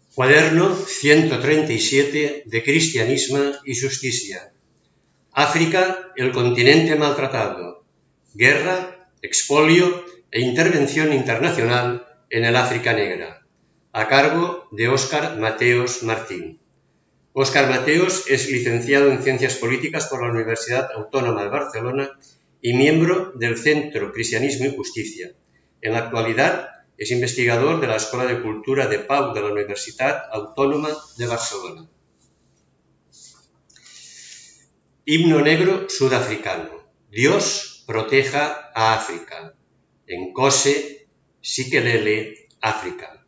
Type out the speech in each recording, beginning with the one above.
Cuaderno 137 de Cristianisme y Justicia. África, el continente maltratado. Guerra, expolio e intervención internacional en el África Negra. A cargo de Óscar Mateos Martín. Óscar Mateos es licenciado en Ciencias Políticas por la Universidad Autónoma de Barcelona y miembro del Centro Cristianismo y Justicia. En la actualidad es investigador de la Escuela de Cultura de Pau de la Universitat Autònoma de Barcelona. Himno negro sudafricano. Dios proteja a África. Nkosi Sikelel' África.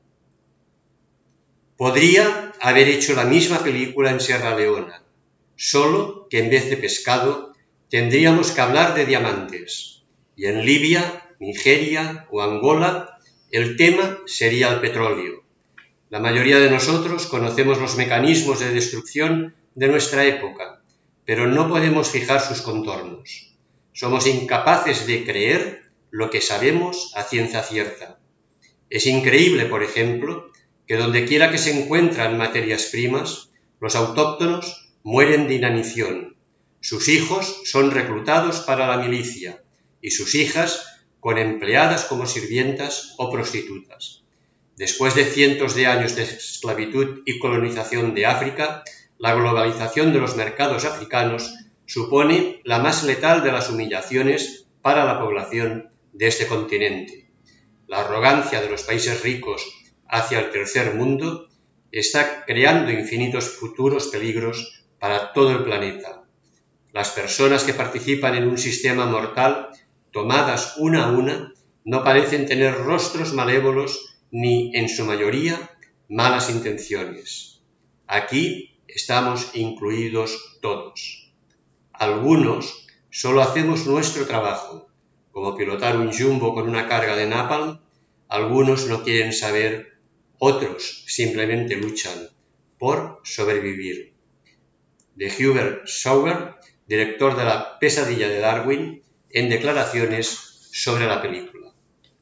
Podría haber hecho la misma película en Sierra Leona, solo que en vez de pescado tendríamos que hablar de diamantes. Y en Libia, Nigeria o Angola el tema sería el petróleo. La mayoría de nosotros conocemos los mecanismos de destrucción de nuestra época, pero no podemos fijar sus contornos. Somos incapaces de creer lo que sabemos a ciencia cierta. Es increíble, por ejemplo, que dondequiera que se encuentran materias primas, los autóctonos mueren de inanición. Sus hijos son reclutados para la milicia y sus hijas con empleadas como sirvientas o prostitutas. Después de cientos de años de esclavitud y colonización de África, la globalización de los mercados africanos supone la más letal de las humillaciones para la población de este continente. La arrogancia de los países ricos hacia el tercer mundo está creando infinitos futuros peligros para todo el planeta. Las personas que participan en un sistema mortal tomadas una a una, no parecen tener rostros malévolos ni, en su mayoría, malas intenciones. Aquí estamos incluidos todos. Algunos solo hacemos nuestro trabajo, como pilotar un jumbo con una carga de napalm. Algunos no quieren saber, otros simplemente luchan por sobrevivir. De Hubert Sauer, director de La pesadilla de Darwin, en declaraciones sobre la película.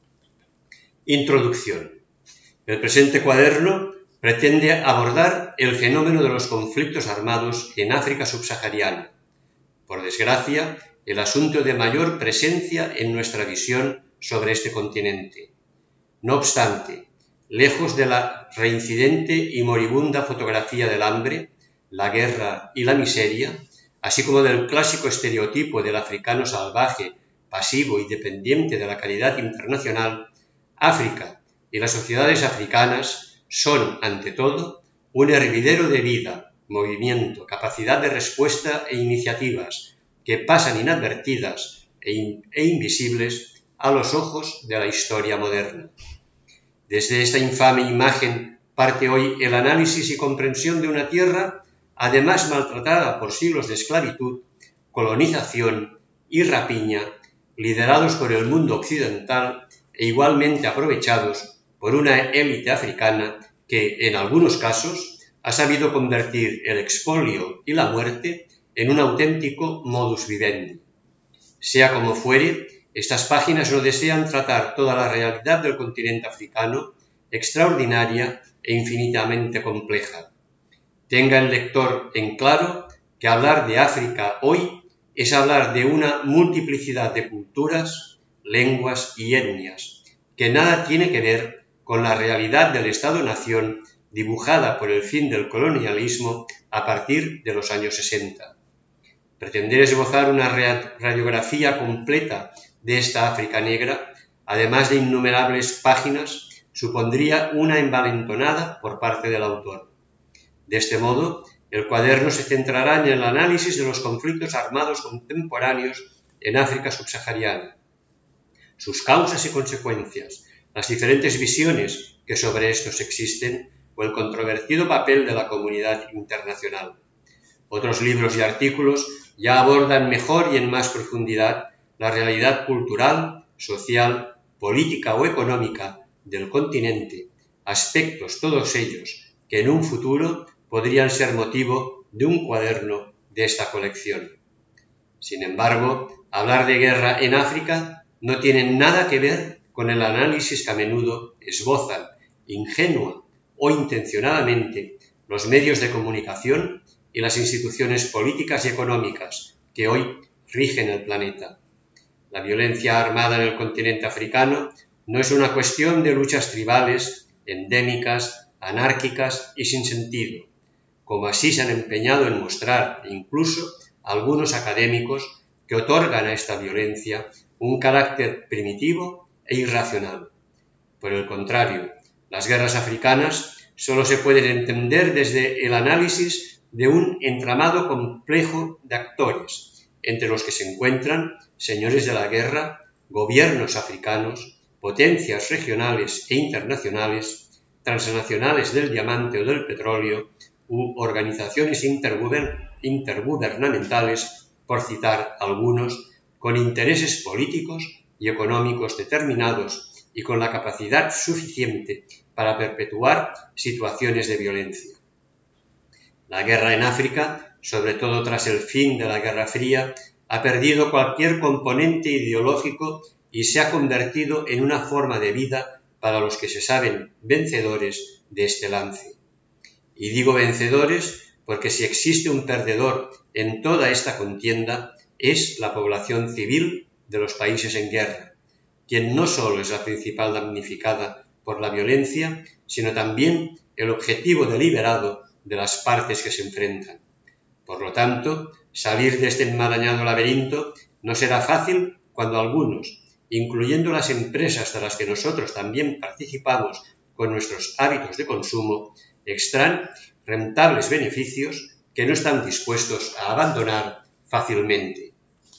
Introducción. El presente cuaderno pretende abordar el fenómeno de los conflictos armados en África subsahariana. Por desgracia, el asunto de mayor presencia en nuestra visión sobre este continente. No obstante, lejos de la reincidente y moribunda fotografía del hambre, la guerra y la miseria, así como del clásico estereotipo del africano salvaje, pasivo y dependiente de la caridad internacional, África y las sociedades africanas son, ante todo, un hervidero de vida, movimiento, capacidad de respuesta e iniciativas que pasan inadvertidas e invisibles a los ojos de la historia moderna. Desde esta infame imagen parte hoy el análisis y comprensión de una tierra además maltratada por siglos de esclavitud, colonización y rapiña, liderados por el mundo occidental e igualmente aprovechados por una élite africana que, en algunos casos, ha sabido convertir el expolio y la muerte en un auténtico modus vivendi. Sea como fuere, estas páginas no desean tratar toda la realidad del continente africano, extraordinaria e infinitamente compleja. Tenga el lector en claro que hablar de África hoy es hablar de una multiplicidad de culturas, lenguas y etnias, que nada tiene que ver con la realidad del Estado-nación dibujada por el fin del colonialismo a partir de los años 60. Pretender esbozar una radiografía completa de esta África negra, además de innumerables páginas, supondría una envalentonada por parte del autor. De este modo, el cuaderno se centrará en el análisis de los conflictos armados contemporáneos en África subsahariana, sus causas y consecuencias, las diferentes visiones que sobre estos existen o el controvertido papel de la comunidad internacional. Otros libros y artículos ya abordan mejor y en más profundidad la realidad cultural, social, política o económica del continente, aspectos todos ellos que en un futuro podrían ser motivo de un cuaderno de esta colección. Sin embargo, hablar de guerra en África no tiene nada que ver con el análisis que a menudo esbozan, ingenua o intencionadamente los medios de comunicación y las instituciones políticas y económicas que hoy rigen el planeta. La violencia armada en el continente africano no es una cuestión de luchas tribales, endémicas, anárquicas y sin sentido, como así se han empeñado en mostrar incluso algunos académicos que otorgan a esta violencia un carácter primitivo e irracional. Por el contrario, las guerras africanas solo se pueden entender desde el análisis de un entramado complejo de actores, entre los que se encuentran señores de la guerra, gobiernos africanos, potencias regionales e internacionales, transnacionales del diamante o del petróleo, u organizaciones intergubernamentales, por citar algunos, con intereses políticos y económicos determinados y con la capacidad suficiente para perpetuar situaciones de violencia. La guerra en África, sobre todo tras el fin de la Guerra Fría, ha perdido cualquier componente ideológico y se ha convertido en una forma de vida para los que se saben vencedores de este lance. Y digo vencedores porque si existe un perdedor en toda esta contienda es la población civil de los países en guerra, quien no solo es la principal damnificada por la violencia, sino también el objetivo deliberado de las partes que se enfrentan. Por lo tanto, salir de este enmarañado laberinto no será fácil cuando algunos, incluyendo las empresas de las que nosotros también participamos con nuestros hábitos de consumo, extraen rentables beneficios que no están dispuestos a abandonar fácilmente.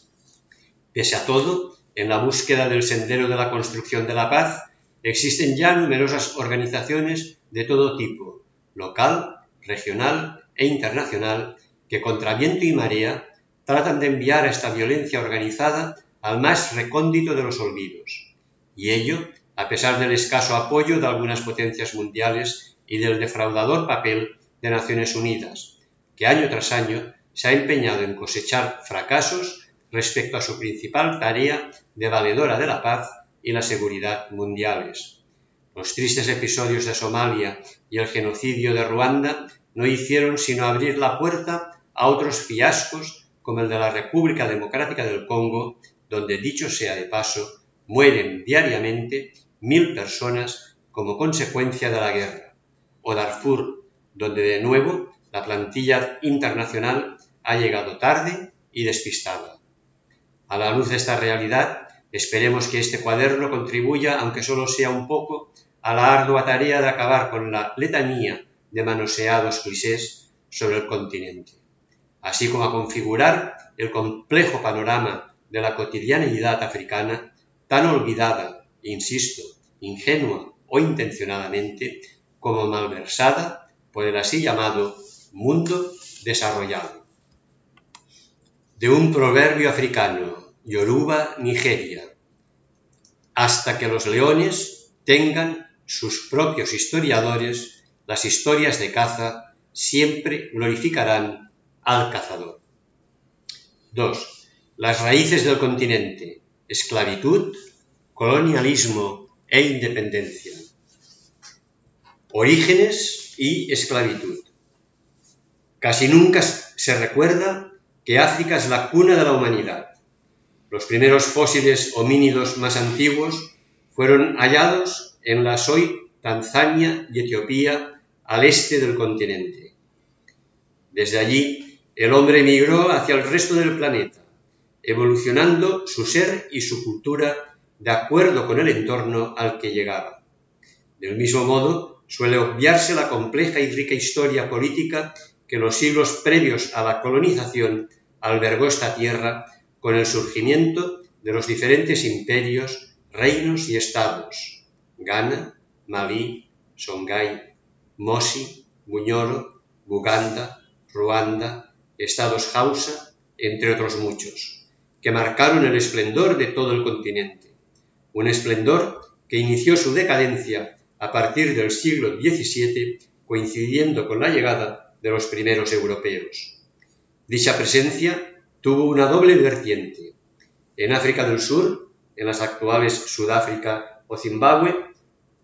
Pese a todo, en la búsqueda del sendero de la construcción de la paz, existen ya numerosas organizaciones de todo tipo, local, regional e internacional, que contra viento y marea tratan de enviar a esta violencia organizada al más recóndito de los olvidos. Y ello, a pesar del escaso apoyo de algunas potencias mundiales y del defraudador papel de Naciones Unidas, que año tras año se ha empeñado en cosechar fracasos respecto a su principal tarea de valedora de la paz y la seguridad mundiales. Los tristes episodios de Somalia y el genocidio de Ruanda no hicieron sino abrir la puerta a otros fiascos como el de la República Democrática del Congo, donde, dicho sea de paso, mueren diariamente 1000 personas como consecuencia de la guerra, o Darfur, donde de nuevo la plantilla internacional ha llegado tarde y despistada. A la luz de esta realidad, esperemos que este cuaderno contribuya, aunque solo sea un poco, a la ardua tarea de acabar con la letanía de manoseados clichés sobre el continente, así como a configurar el complejo panorama de la cotidianeidad africana, tan olvidada, insisto, ingenua o intencionadamente, como malversada por el así llamado mundo desarrollado. De un proverbio africano, Yoruba, Nigeria: hasta que los leones tengan sus propios historiadores, las historias de caza siempre glorificarán al cazador. 2. Las raíces del continente: esclavitud, colonialismo e independencia. Orígenes y esclavitud. Casi nunca se recuerda que África es la cuna de la humanidad. Los primeros fósiles homínidos más antiguos fueron hallados en las hoy Tanzania y Etiopía, al este del continente. Desde allí, el hombre emigró hacia el resto del planeta, evolucionando su ser y su cultura de acuerdo con el entorno al que llegaba. Del mismo modo, suele obviarse la compleja y rica historia política que los siglos previos a la colonización albergó esta tierra con el surgimiento de los diferentes imperios, reinos y estados: Ghana, Malí, Songhai, Mosi, Bunyoro, Buganda, Ruanda, estados Hausa, entre otros muchos, que marcaron el esplendor de todo el continente. Un esplendor que inició su decadencia a partir del siglo XVII, coincidiendo con la llegada de los primeros europeos. Dicha presencia tuvo una doble vertiente. En África del Sur, en las actuales Sudáfrica o Zimbabue,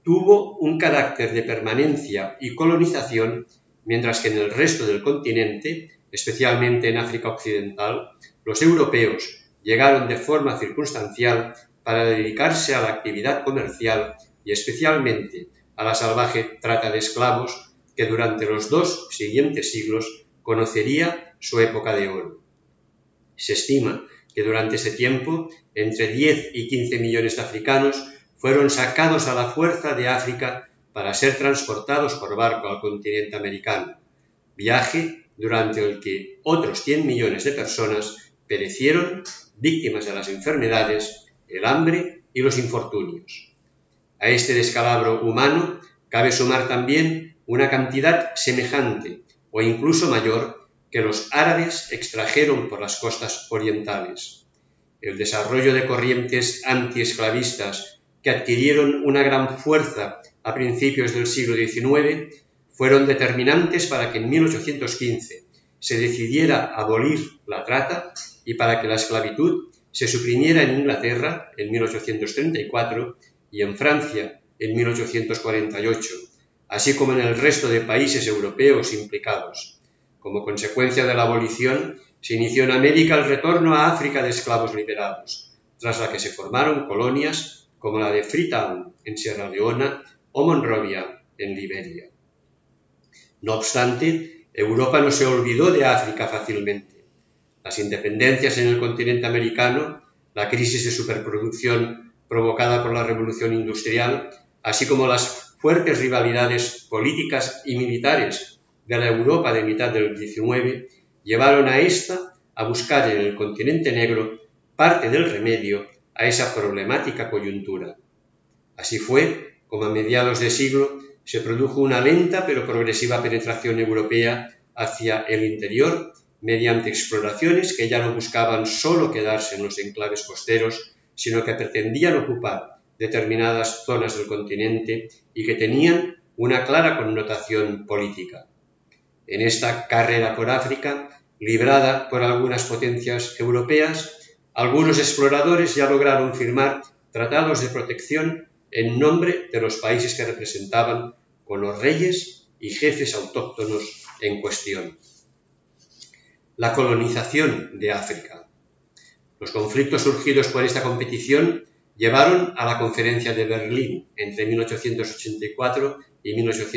tuvo un carácter de permanencia y colonización, mientras que en el resto del continente, especialmente en África Occidental, los europeos llegaron de forma circunstancial para dedicarse a la actividad comercial y especialmente a la salvaje trata de esclavos que durante los 2 siguientes siglos conocería su época de oro. Se estima que durante ese tiempo entre 10 y 15 millones de africanos fueron sacados a la fuerza de África para ser transportados por barco al continente americano, viaje durante el que otros 100 millones de personas perecieron víctimas de las enfermedades, el hambre y los infortunios. A este descalabro humano cabe sumar también una cantidad semejante o incluso mayor que los árabes extrajeron por las costas orientales. El desarrollo de corrientes antiesclavistas que adquirieron una gran fuerza a principios del siglo XIX fueron determinantes para que en 1815 se decidiera abolir la trata y para que la esclavitud se suprimiera en Inglaterra en 1834 y en Francia en 1848, así como en el resto de países europeos implicados. Como consecuencia de la abolición, se inició en América el retorno a África de esclavos liberados, tras la que se formaron colonias como la de Freetown en Sierra Leona o Monrovia en Liberia. No obstante, Europa no se olvidó de África fácilmente. Las independencias en el continente americano, la crisis de superproducción provocada por la revolución industrial, así como las fuertes rivalidades políticas y militares de la Europa de mitad del XIX, llevaron a ésta a buscar en el continente negro parte del remedio a esa problemática coyuntura. Así fue como a mediados de siglo se produjo una lenta pero progresiva penetración europea hacia el interior mediante exploraciones que ya no buscaban solo quedarse en los enclaves costeros, sino que pretendían ocupar determinadas zonas del continente y que tenían una clara connotación política. En esta carrera por África, librada por algunas potencias europeas, algunos exploradores ya lograron firmar tratados de protección en nombre de los países que representaban con los reyes y jefes autóctonos en cuestión. La colonización de África. Los conflictos surgidos por esta competición llevaron a la Conferencia de Berlín entre 1884 y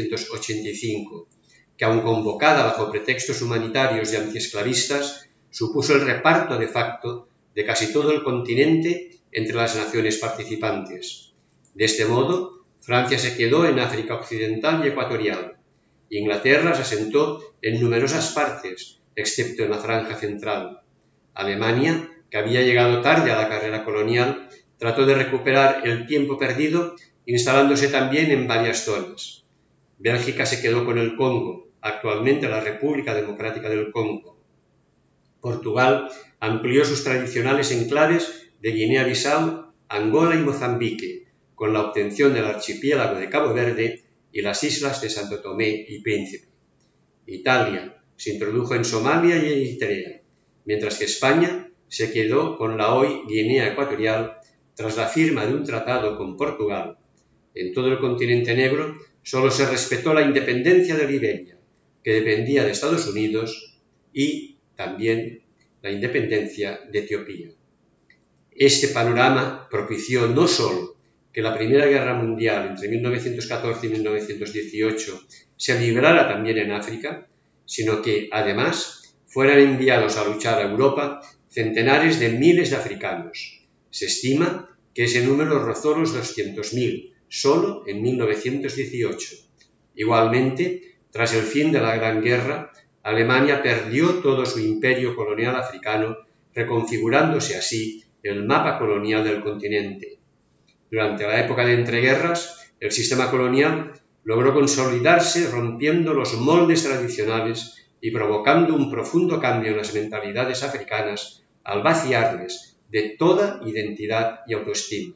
1885, que aun convocada bajo pretextos humanitarios y antiesclavistas, supuso el reparto de facto de casi todo el continente entre las naciones participantes. De este modo, Francia se quedó en África Occidental y Ecuatorial. Inglaterra se asentó en numerosas partes, excepto en la franja central. Alemania, que había llegado tarde a la carrera colonial, trató de recuperar el tiempo perdido instalándose también en varias zonas. Bélgica se quedó con el Congo, actualmente la República Democrática del Congo. Portugal amplió sus tradicionales enclaves de Guinea-Bissau, Angola y Mozambique, con la obtención del archipiélago de Cabo Verde y las islas de Santo Tomé y Príncipe. Italia se introdujo en Somalia y Eritrea, mientras que España se quedó con la hoy Guinea Ecuatorial tras la firma de un tratado con Portugal. En todo el continente negro solo se respetó la independencia de Liberia, que dependía de Estados Unidos, y también la independencia de Etiopía. Este panorama propició no solo que la Primera Guerra Mundial entre 1914 y 1918 se librara también en África, sino que, además, fueran enviados a luchar a Europa centenares de miles de africanos. Se estima que ese número rozó los 200.000 solo en 1918. Igualmente, tras el fin de la Gran Guerra, Alemania perdió todo su imperio colonial africano, reconfigurándose así el mapa colonial del continente. Durante la época de entreguerras, el sistema colonial logró consolidarse rompiendo los moldes tradicionales y provocando un profundo cambio en las mentalidades africanas al vaciarles de toda identidad y autoestima.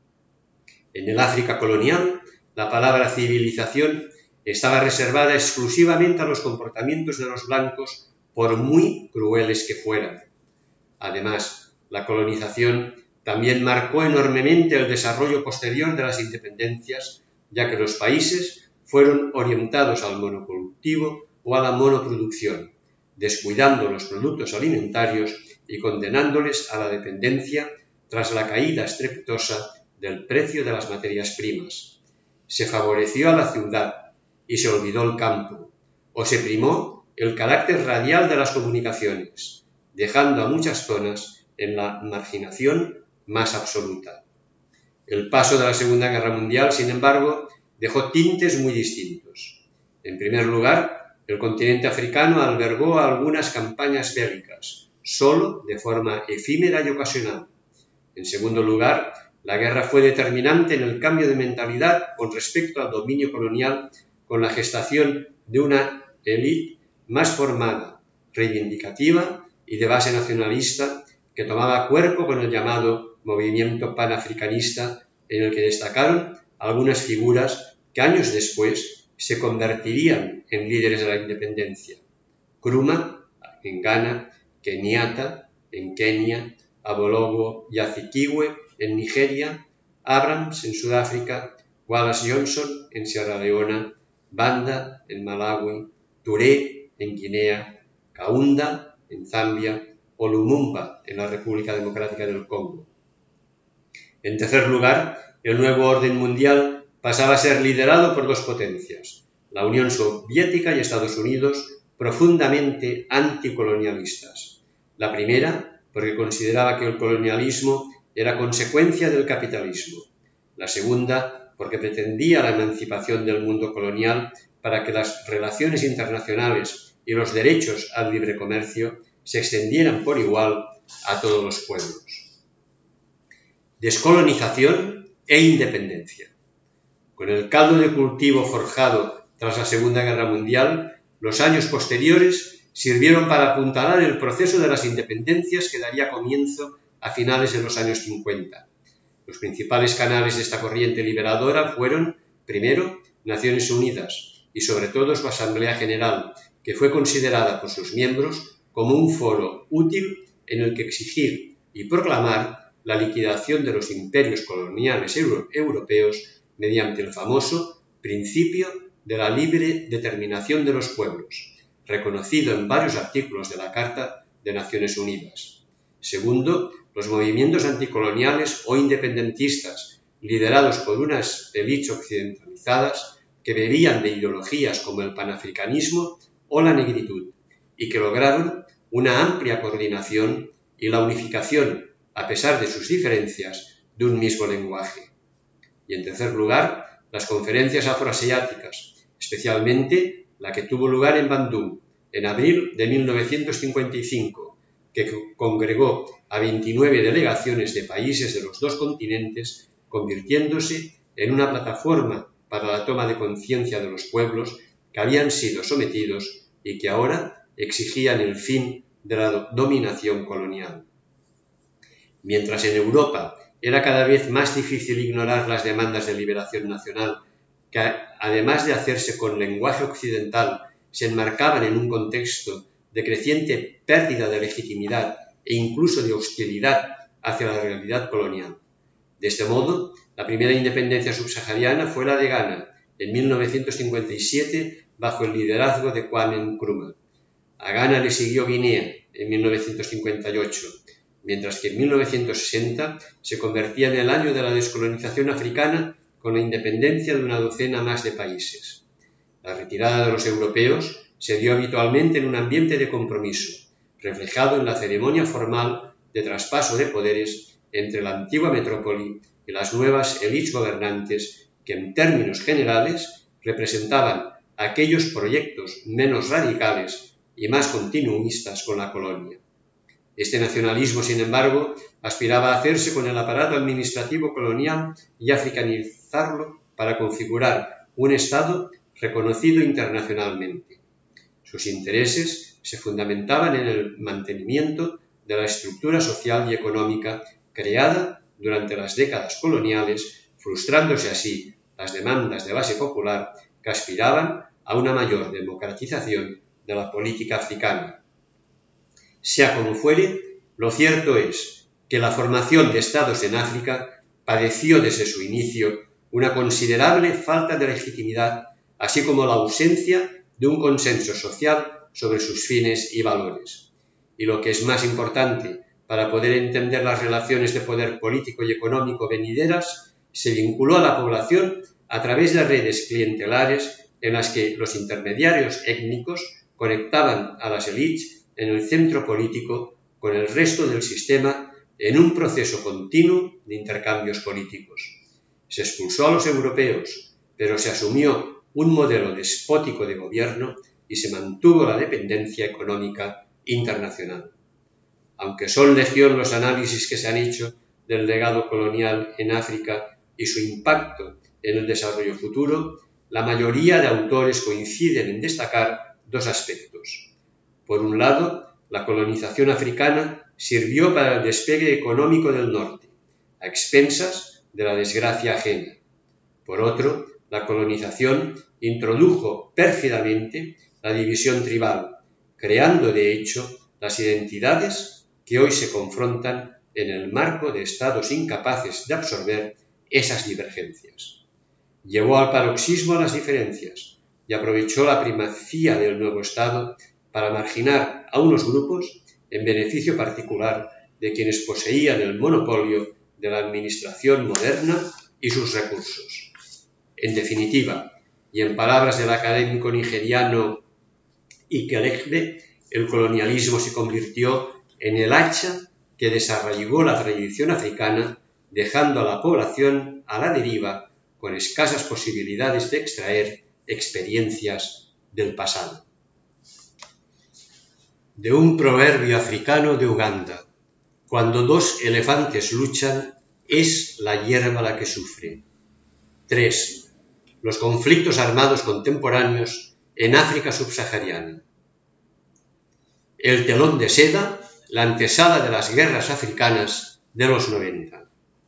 En el África colonial, la palabra civilización estaba reservada exclusivamente a los comportamientos de los blancos, por muy crueles que fueran. Además, la colonización también marcó enormemente el desarrollo posterior de las independencias, ya que los países fueron orientados al monocultivo o a la monoproducción, descuidando los productos alimentarios y condenándoles a la dependencia tras la caída estrepitosa del precio de las materias primas. Se favoreció a la ciudad y se olvidó el campo, o se primó el carácter radial de las comunicaciones, dejando a muchas zonas en la marginación más absoluta. El paso de la Segunda Guerra Mundial, sin embargo, dejó tintes muy distintos. En primer lugar, el continente africano albergó algunas campañas bélicas, solo de forma efímera y ocasional. En segundo lugar, la guerra fue determinante en el cambio de mentalidad con respecto al dominio colonial, con la gestación de una élite más formada, reivindicativa y de base nacionalista, que tomaba cuerpo con el llamado movimiento panafricanista, en el que destacaron algunas figuras que años después se convertirían en líderes de la independencia. Nkrumah en Ghana, Kenyatta en Kenia, Abologo y Azikiwe en Nigeria, Abrams en Sudáfrica, Wallace Johnson en Sierra Leona, Banda en Malawi, Touré en Guinea, Kaunda en Zambia o Lumumba en la República Democrática del Congo. En tercer lugar, el nuevo orden mundial pasaba a ser liderado por dos potencias, la Unión Soviética y Estados Unidos, profundamente anticolonialistas. La primera, porque consideraba que el colonialismo era consecuencia del capitalismo. La segunda, porque pretendía la emancipación del mundo colonial para que las relaciones internacionales y los derechos al libre comercio se extendieran por igual a todos los pueblos. Descolonización e independencia. Con el caldo de cultivo forjado tras la Segunda Guerra Mundial, los años posteriores sirvieron para apuntalar el proceso de las independencias que daría comienzo a finales de los años 50. Los principales canales de esta corriente liberadora fueron, primero, Naciones Unidas y sobre todo su Asamblea General, que fue considerada por sus miembros como un foro útil en el que exigir y proclamar la liquidación de los imperios coloniales europeos mediante el famoso principio de la libre determinación de los pueblos, reconocido en varios artículos de la Carta de Naciones Unidas. Segundo, los movimientos anticoloniales o independentistas, liderados por unas élites occidentalizadas que bebían de ideologías como el panafricanismo o la negritud, y que lograron una amplia coordinación y la unificación, a pesar de sus diferencias, de un mismo lenguaje. Y en tercer lugar, las conferencias afroasiáticas, especialmente la que tuvo lugar en Bandung en abril de 1955, que congregó a 29 delegaciones de países de los dos continentes, convirtiéndose en una plataforma para la toma de conciencia de los pueblos que habían sido sometidos y que ahora exigían el fin de la dominación colonial. Mientras en Europa era cada vez más difícil ignorar las demandas de liberación nacional, que además de hacerse con lenguaje occidental, se enmarcaban en un contexto de creciente pérdida de legitimidad e incluso de hostilidad hacia la realidad colonial. De este modo, la primera independencia subsahariana fue la de Ghana, en 1957, bajo el liderazgo de Kwame Nkrumah. A Ghana le siguió Guinea, en 1958, mientras que en 1960 se convertía en el año de la descolonización africana con la independencia de una docena más de países. La retirada de los europeos se dio habitualmente en un ambiente de compromiso, reflejado en la ceremonia formal de traspaso de poderes entre la antigua metrópoli y las nuevas élites gobernantes que, en términos generales, representaban aquellos proyectos menos radicales y más continuistas con la colonia. Este nacionalismo, sin embargo, aspiraba a hacerse con el aparato administrativo colonial y africanizarlo para configurar un Estado reconocido internacionalmente. Sus intereses se fundamentaban en el mantenimiento de la estructura social y económica creada durante las décadas coloniales, frustrándose así las demandas de base popular que aspiraban a una mayor democratización de la política africana. Sea como fuere, lo cierto es que la formación de estados en África padeció desde su inicio una considerable falta de legitimidad, así como la ausencia de un consenso social sobre sus fines y valores. Y lo que es más importante, para poder entender las relaciones de poder político y económico venideras, se vinculó a la población a través de redes clientelares en las que los intermediarios étnicos conectaban a las élites en el centro político con el resto del sistema en un proceso continuo de intercambios políticos. Se expulsó a los europeos, pero se asumió un modelo despótico de gobierno y se mantuvo la dependencia económica internacional. Aunque son legión los análisis que se han hecho del legado colonial en África y su impacto en el desarrollo futuro, la mayoría de autores coinciden en destacar dos aspectos. Por un lado, la colonización africana sirvió para el despegue económico del norte, a expensas de la desgracia ajena. Por otro, la colonización introdujo pérfidamente la división tribal, creando de hecho las identidades que hoy se confrontan en el marco de estados incapaces de absorber esas divergencias. Llevó al paroxismo las diferencias y aprovechó la primacía del nuevo Estado para marginar a unos grupos en beneficio particular de quienes poseían el monopolio de la administración moderna y sus recursos. En definitiva, y en palabras del académico nigeriano Ikelegbe, el colonialismo se convirtió en el hacha que desarraigó la tradición africana, dejando a la población a la deriva con escasas posibilidades de extraer experiencias del pasado. De un proverbio africano de Uganda: cuando dos elefantes luchan, es la hierba la que sufre. 3. Los conflictos armados contemporáneos en África subsahariana. El telón de seda, la antesala de las guerras africanas de los 90.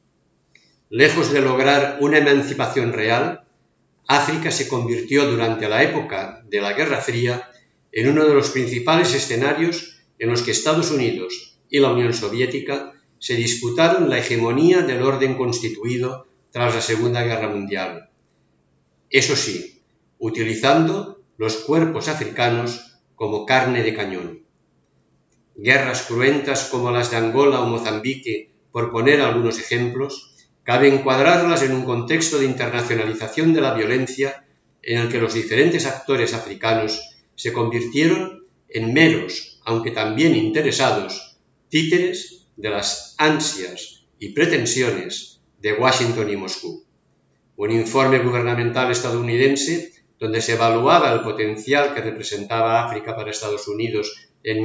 Lejos de lograr una emancipación real, África se convirtió durante la época de la Guerra Fría en uno de los principales escenarios en los que Estados Unidos y la Unión Soviética se disputaron la hegemonía del orden constituido tras la Segunda Guerra Mundial. Eso sí, utilizando los cuerpos africanos como carne de cañón. Guerras cruentas como las de Angola o Mozambique, por poner algunos ejemplos, cabe encuadrarlas en un contexto de internacionalización de la violencia en el que los diferentes actores africanos se convirtieron en meros, aunque también interesados, títeres de las ansias y pretensiones de Washington y Moscú. Un informe gubernamental estadounidense, donde se evaluaba el potencial que representaba África para Estados Unidos en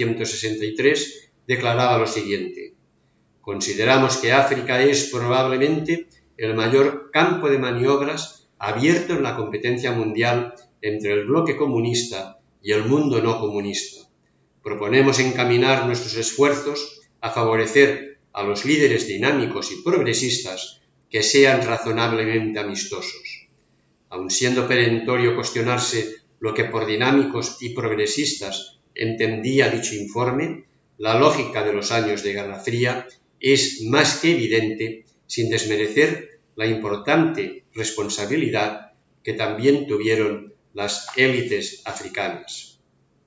1963, declaraba lo siguiente: consideramos que África es probablemente el mayor campo de maniobras abierto en la competencia mundial entre el bloque comunista y el mundo no comunista. Proponemos encaminar nuestros esfuerzos a favorecer a los líderes dinámicos y progresistas que sean razonablemente amistosos. Aun siendo perentorio cuestionarse lo que por dinámicos y progresistas entendía dicho informe, la lógica de los años de Guerra Fría es más que evidente, sin desmerecer la importante responsabilidad que también tuvieron las élites africanas.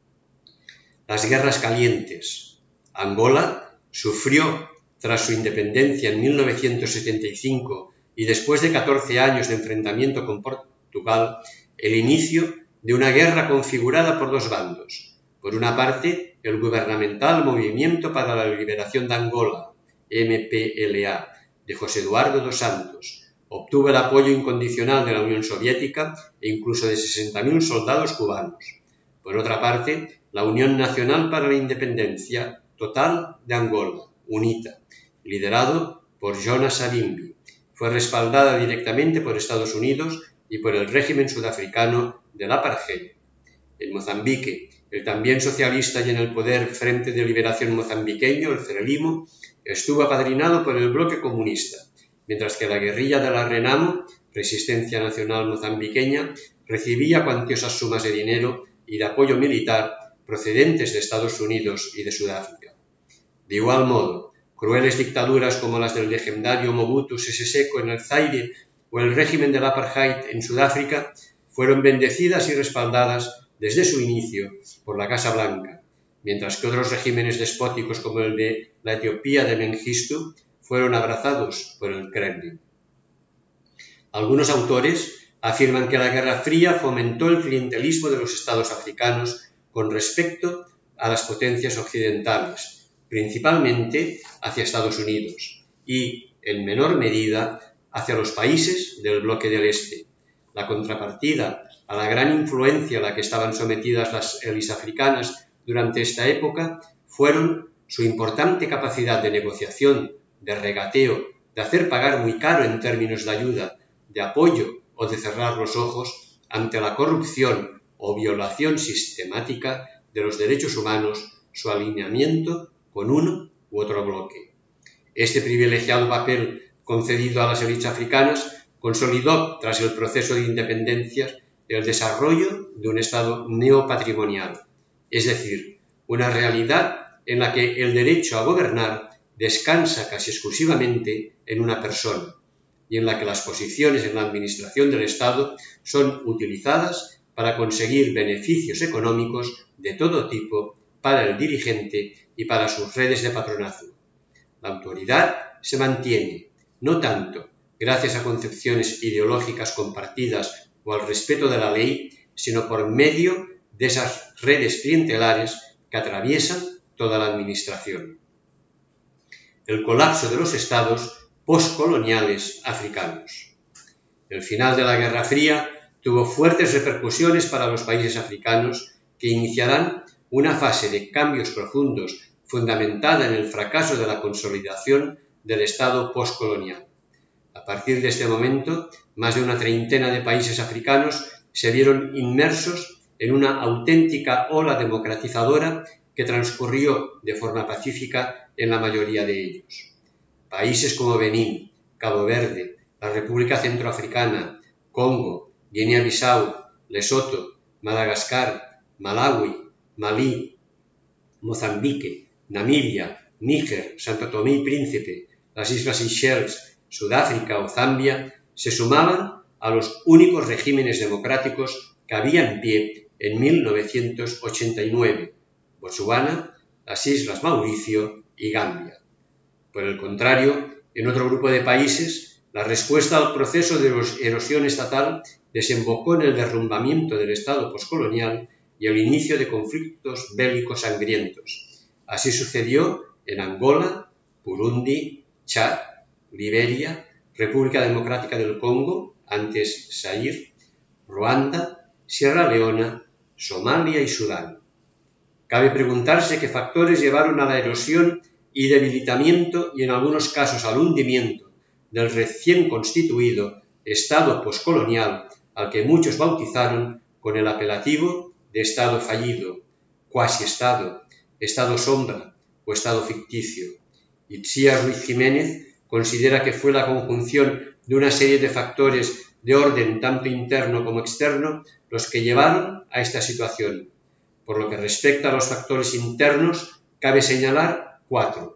Las guerras calientes. Angola sufrió, tras su independencia en 1975 y después de 14 años de enfrentamiento con Portugal, el inicio de una guerra configurada por dos bandos. Por una parte, el gubernamental Movimiento para la Liberación de Angola, MPLA, de José Eduardo dos Santos, obtuvo el apoyo incondicional de la Unión Soviética e incluso de 60.000 soldados cubanos. Por otra parte, la Unión Nacional para la Independencia Total de Angola, UNITA, liderado por Jonas Savimbi, fue respaldada directamente por Estados Unidos y por el régimen sudafricano del apartheid. En Mozambique, el también socialista y en el poder Frente de Liberación Mozambiqueño, el Frelimo, estuvo apadrinado por el bloque comunista, mientras que la guerrilla de la Renamo, Resistencia Nacional Mozambiqueña, recibía cuantiosas sumas de dinero y de apoyo militar procedentes de Estados Unidos y de Sudáfrica. De igual modo, crueles dictaduras como las del legendario Mobutu Sese Seko en el Zaire o el régimen del apartheid en Sudáfrica fueron bendecidas y respaldadas desde su inicio por la Casa Blanca, mientras que otros regímenes despóticos como el de la Etiopía de Mengistu fueron abrazados por el Kremlin. Algunos autores afirman que la Guerra Fría fomentó el clientelismo de los estados africanos con respecto a las potencias occidentales, principalmente hacia Estados Unidos y, en menor medida, hacia los países del bloque del Este. La contrapartida a la gran influencia a la que estaban sometidas las élites africanas durante esta época fueron su importante capacidad de negociación, de regateo, de hacer pagar muy caro en términos de ayuda, de apoyo o de cerrar los ojos ante la corrupción o violación sistemática de los derechos humanos, su alineamiento con uno u otro bloque. Este privilegiado papel concedido a las élites africanas consolidó, tras el proceso de independencia, el desarrollo de un Estado neopatrimonial, es decir, una realidad en la que el derecho a gobernar descansa casi exclusivamente en una persona y en la que las posiciones en la administración del Estado son utilizadas para conseguir beneficios económicos de todo tipo para el dirigente y para sus redes de patronazgo. La autoridad se mantiene, no tanto gracias a concepciones ideológicas compartidas o al respeto de la ley, sino por medio de esas redes clientelares que atraviesan toda la administración. El colapso de los estados postcoloniales africanos. El final de la Guerra Fría tuvo fuertes repercusiones para los países africanos que iniciarán una fase de cambios profundos fundamentada en el fracaso de la consolidación del Estado postcolonial. A partir de este momento, más de una treintena de países africanos se vieron inmersos en una auténtica ola democratizadora que transcurrió de forma pacífica en la mayoría de ellos. Países como Benín, Cabo Verde, la República Centroafricana, Congo, Guinea-Bissau, Lesoto, Madagascar, Malawi, Malí, Mozambique, Namibia, Níger, Santo Tomé y Príncipe, las Islas Seychelles, Sudáfrica o Zambia se sumaban a los únicos regímenes democráticos que había en pie en 1989, Botsuana, las Islas Mauricio y Gambia. Por el contrario, en otro grupo de países, la respuesta al proceso de erosión estatal desembocó en el derrumbamiento del Estado postcolonial y el inicio de conflictos bélicos sangrientos. Así sucedió en Angola, Burundi, Chad, Liberia, República Democrática del Congo, antes Zaire, Ruanda, Sierra Leona, Somalia y Sudán. Cabe preguntarse qué factores llevaron a la erosión y debilitamiento y en algunos casos al hundimiento del recién constituido Estado postcolonial al que muchos bautizaron con el apelativo de Estado fallido, cuasi-Estado, Estado sombra o Estado ficticio. Itzia Ruiz Jiménez considera que fue la conjunción de una serie de factores de orden tanto interno como externo los que llevaron a esta situación. Por lo que respecta a los factores internos, cabe señalar 4.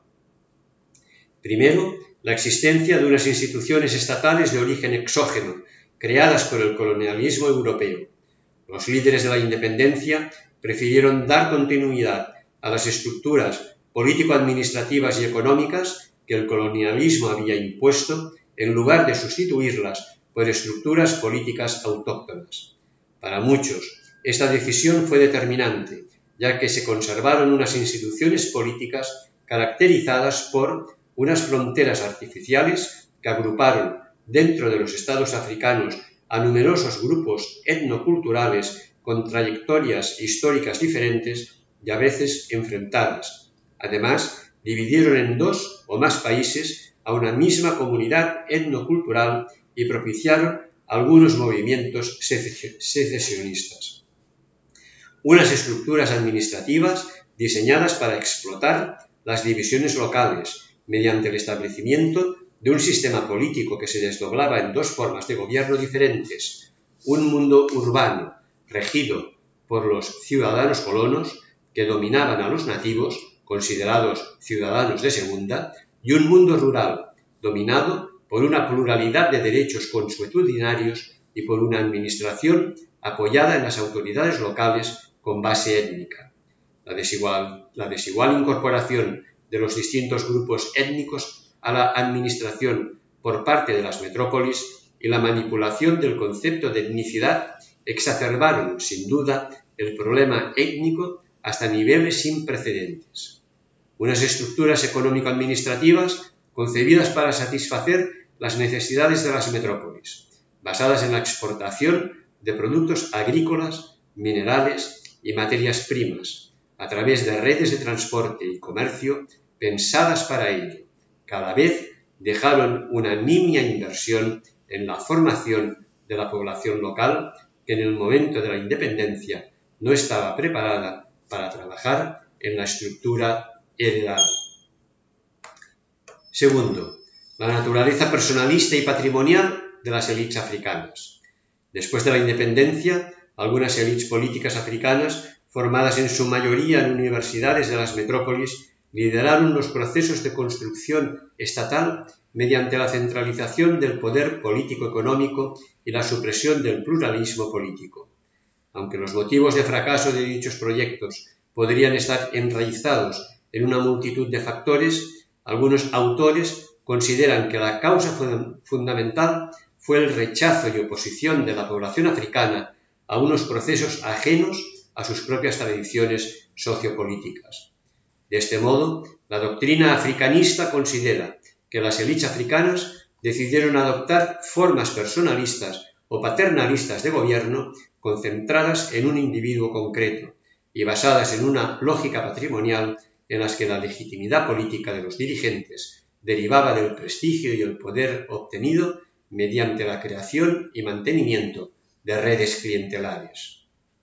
Primero, la existencia de unas instituciones estatales de origen exógeno, creadas por el colonialismo europeo. Los líderes de la independencia prefirieron dar continuidad a las estructuras político-administrativas y económicas que el colonialismo había impuesto, en lugar de sustituirlas por estructuras políticas autóctonas. Para muchos, esta decisión fue determinante, ya que se conservaron unas instituciones políticas caracterizadas por unas fronteras artificiales que agruparon dentro de los estados africanos a numerosos grupos etnoculturales con trayectorias históricas diferentes y a veces enfrentadas. Además, dividieron en 2 o más países a una misma comunidad etnocultural y propiciaron algunos movimientos secesionistas. Unas estructuras administrativas diseñadas para explotar las divisiones locales mediante el establecimiento de un sistema político que se desdoblaba en 2 formas de gobierno diferentes, un mundo urbano regido por los ciudadanos colonos que dominaban a los nativos, considerados ciudadanos de segunda, y un mundo rural dominado por una pluralidad de derechos consuetudinarios y por una administración apoyada en las autoridades locales con base étnica. La desigual incorporación de los distintos grupos étnicos a la administración por parte de las metrópolis y la manipulación del concepto de etnicidad exacerbaron, sin duda, el problema étnico hasta niveles sin precedentes. Unas estructuras económico-administrativas concebidas para satisfacer las necesidades de las metrópolis, basadas en la exportación de productos agrícolas, minerales y materias primas, a través de redes de transporte y comercio pensadas para ello. Cada vez dejaron una nimia inversión en la formación de la población local que en el momento de la independencia no estaba preparada para trabajar en la estructura heredada. Segundo, la naturaleza personalista y patrimonial de las élites africanas. Después de la independencia, algunas élites políticas africanas, formadas en su mayoría en universidades de las metrópolis, lideraron los procesos de construcción estatal mediante la centralización del poder político-económico y la supresión del pluralismo político. Aunque los motivos de fracaso de dichos proyectos podrían estar enraizados en una multitud de factores, algunos autores consideran que la causa fundamental fue el rechazo y oposición de la población africana a unos procesos ajenos a sus propias tradiciones sociopolíticas. De este modo, la doctrina africanista considera que las élites africanas decidieron adoptar formas personalistas o paternalistas de gobierno concentradas en un individuo concreto y basadas en una lógica patrimonial en las que la legitimidad política de los dirigentes derivaba del prestigio y el poder obtenido mediante la creación y mantenimiento de redes clientelares.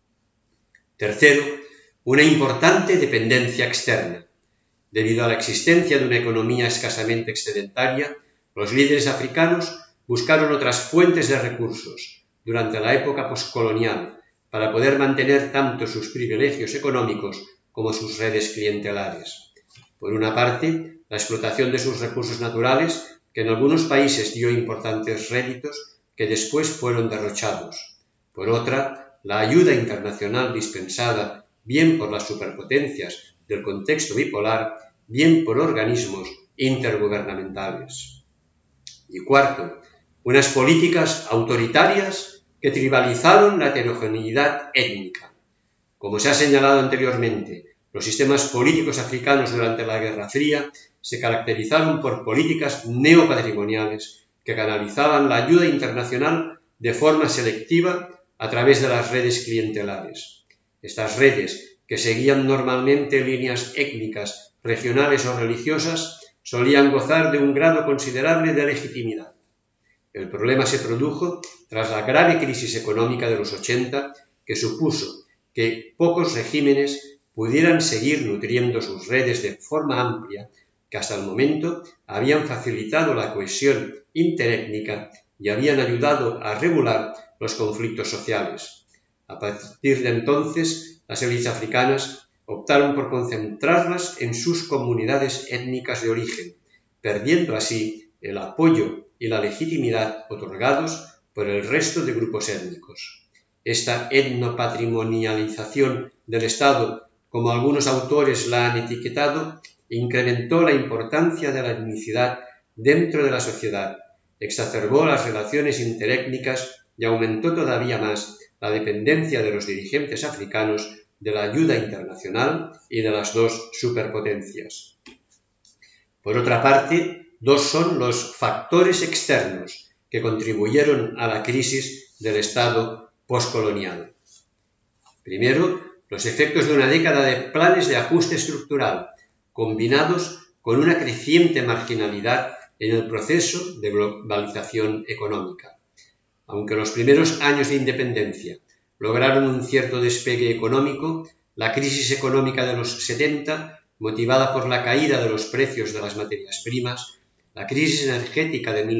Tercero, una importante dependencia externa. Debido a la existencia de una economía escasamente excedentaria, los líderes africanos buscaron otras fuentes de recursos durante la época poscolonial para poder mantener tanto sus privilegios económicos como sus redes clientelares. Por una parte, la explotación de sus recursos naturales, que en algunos países dio importantes réditos que después fueron derrochados. Por otra, la ayuda internacional dispensada bien por las superpotencias del contexto bipolar, bien por organismos intergubernamentales. Y cuarto, unas políticas autoritarias que tribalizaron la heterogeneidad étnica. Como se ha señalado anteriormente, los sistemas políticos africanos durante la Guerra Fría se caracterizaron por políticas neopatrimoniales que canalizaban la ayuda internacional de forma selectiva a través de las redes clientelares. Estas redes, que seguían normalmente líneas étnicas, regionales o religiosas, solían gozar de un grado considerable de legitimidad. El problema se produjo tras la grave crisis económica de los 80, que supuso que pocos regímenes pudieran seguir nutriendo sus redes de forma amplia, que hasta el momento habían facilitado la cohesión interétnica y habían ayudado a regular los conflictos sociales. A partir de entonces, las élites africanas optaron por concentrarlas en sus comunidades étnicas de origen, perdiendo así el apoyo y la legitimidad otorgados por el resto de grupos étnicos. Esta etnopatrimonialización del Estado, como algunos autores la han etiquetado, incrementó la importancia de la etnicidad dentro de la sociedad, exacerbó las relaciones interétnicas y aumentó todavía más la dependencia de los dirigentes africanos de la ayuda internacional y de las dos superpotencias. Por otra parte, dos son los factores externos que contribuyeron a la crisis del Estado poscolonial. Primero, los efectos de una década de planes de ajuste estructural, combinados con una creciente marginalidad en el proceso de globalización económica. Aunque los primeros años de independencia lograron un cierto despegue económico, la crisis económica de los 70, motivada por la caída de los precios de las materias primas, la crisis energética de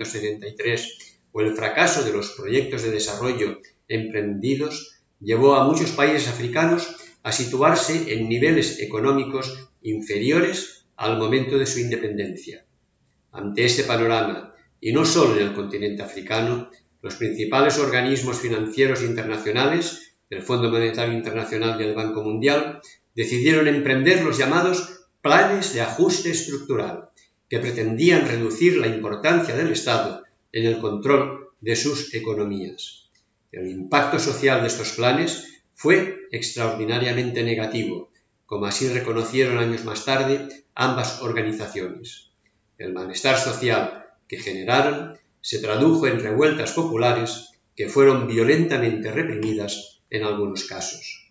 1973 o el fracaso de los proyectos de desarrollo emprendidos, llevó a muchos países africanos a situarse en niveles económicos inferiores al momento de su independencia. Ante este panorama y no solo en el continente africano, los principales organismos financieros internacionales, el Fondo Monetario Internacional y el Banco Mundial, decidieron emprender los llamados planes de ajuste estructural, que pretendían reducir la importancia del Estado en el control de sus economías. El impacto social de estos planes fue extraordinariamente negativo, como así reconocieron años más tarde ambas organizaciones. El malestar social que generaron se tradujo en revueltas populares que fueron violentamente reprimidas en algunos casos.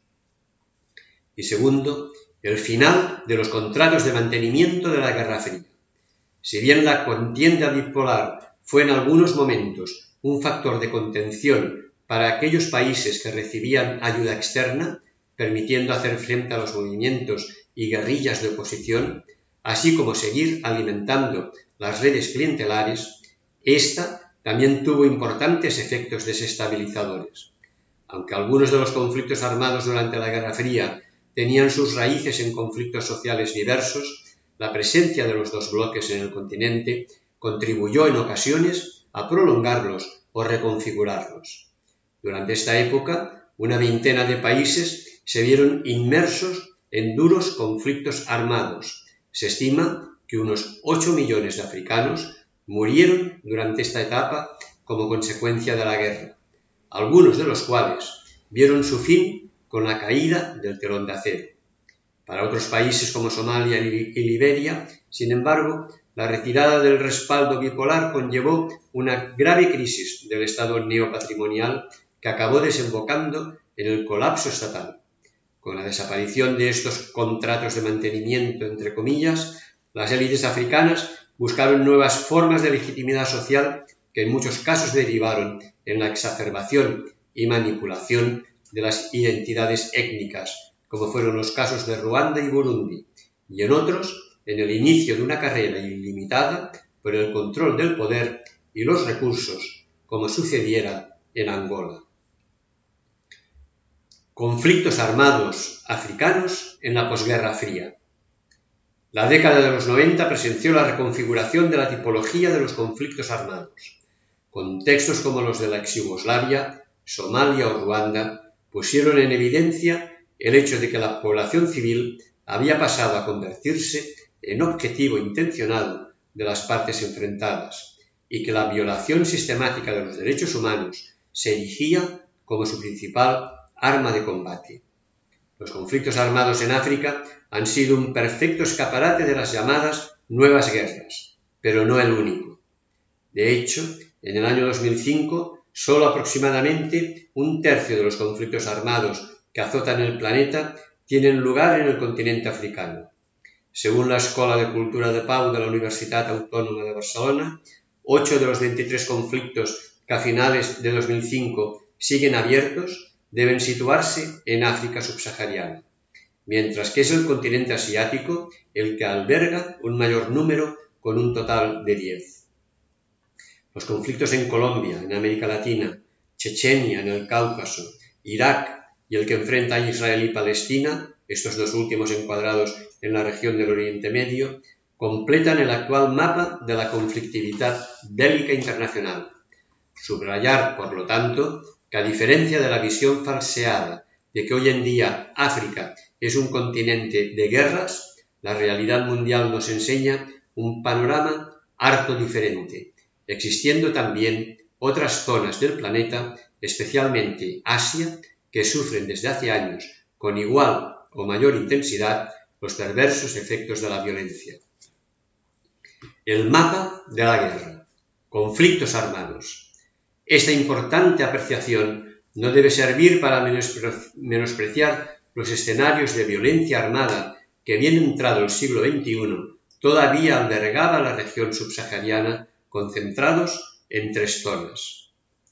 Y segundo, el final de los contratos de mantenimiento de la Guerra Fría. Si bien la contienda bipolar fue en algunos momentos un factor de contención para aquellos países que recibían ayuda externa, permitiendo hacer frente a los movimientos y guerrillas de oposición, así como seguir alimentando las redes clientelares, esta también tuvo importantes efectos desestabilizadores. Aunque algunos de los conflictos armados durante la Guerra Fría tenían sus raíces en conflictos sociales diversos, la presencia de los dos bloques en el continente contribuyó en ocasiones a prolongarlos o reconfigurarlos. Durante esta época, una veintena de países se vieron inmersos en duros conflictos armados. Se estima que unos 8 millones de africanos murieron durante esta etapa como consecuencia de la guerra, algunos de los cuales vieron su fin con la caída del telón de acero. Para otros países como Somalia y Liberia, sin embargo, la retirada del respaldo bipolar conllevó una grave crisis del Estado neopatrimonial que acabó desembocando en el colapso estatal. Con la desaparición de estos contratos de mantenimiento, entre comillas, las élites africanas buscaron nuevas formas de legitimidad social que en muchos casos derivaron en la exacerbación y manipulación de las identidades étnicas, como fueron los casos de Ruanda y Burundi, y en otros, en el inicio de una carrera ilimitada por el control del poder y los recursos, como sucediera en Angola. Conflictos armados africanos en la posguerra fría. La década de los 90 presenció la reconfiguración de la tipología de los conflictos armados. Contextos como los de la ex-Yugoslavia, Somalia o Ruanda pusieron en evidencia el hecho de que la población civil había pasado a convertirse en objetivo intencionado de las partes enfrentadas y que la violación sistemática de los derechos humanos se erigía como su principal arma de combate. Los conflictos armados en África han sido un perfecto escaparate de las llamadas nuevas guerras, pero no el único. De hecho, en el año 2005, solo aproximadamente un tercio de los conflictos armados que azotan el planeta tienen lugar en el continente africano. Según la Escola de Cultura de Pau de la Universitat Autònoma de Barcelona, 8 de los 23 conflictos que a finales de 2005 siguen abiertos deben situarse en África subsahariana, mientras que es el continente asiático el que alberga un mayor número con un total de 10. Los conflictos en Colombia, en América Latina, Chechenia, en el Cáucaso, Irak y el que enfrenta a Israel y Palestina, estos dos últimos encuadrados en la región del Oriente Medio, completan el actual mapa de la conflictividad bélica internacional. Subrayar, por lo tanto, que a diferencia de la visión falseada de que hoy en día África es un continente de guerras, la realidad mundial nos enseña un panorama harto diferente, existiendo también otras zonas del planeta, especialmente Asia, que sufren desde hace años, con igual o mayor intensidad, los perversos efectos de la violencia. El mapa de la guerra. Conflictos armados. Esta importante apreciación no debe servir para menospreciar los escenarios de violencia armada que, bien entrado el siglo XXI, todavía albergaba la región subsahariana, concentrados en 3 zonas.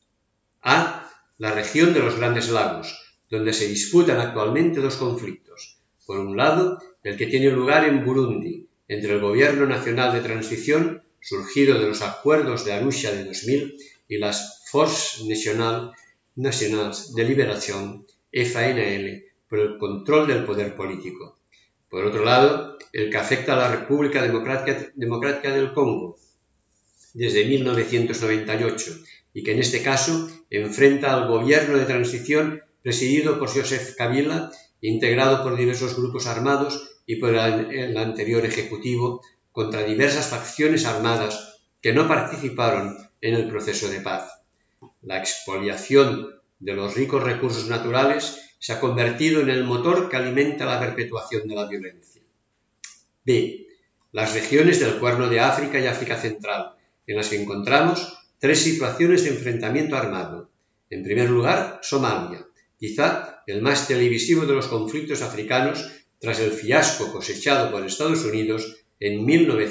A. La región de los Grandes Lagos, donde se disputan actualmente 2 conflictos. Por un lado, el que tiene lugar en Burundi, entre el Gobierno Nacional de Transición, surgido de los acuerdos de Arusha de 2000, y las Forces Nationales de Liberación, FNL, por el control del poder político. Por otro lado, el que afecta a la República Democrática del Congo, desde 1998 y que en este caso enfrenta al gobierno de transición presidido por Joseph Kabila, integrado por diversos grupos armados y por el anterior ejecutivo, contra diversas facciones armadas que no participaron en el proceso de paz. La expoliación de los ricos recursos naturales se ha convertido en el motor que alimenta la perpetuación de la violencia. B. Las regiones del Cuerno de África y África Central, en las que encontramos tres situaciones de enfrentamiento armado. En primer lugar, Somalia, quizá el más televisivo de los conflictos africanos tras el fiasco cosechado por Estados Unidos en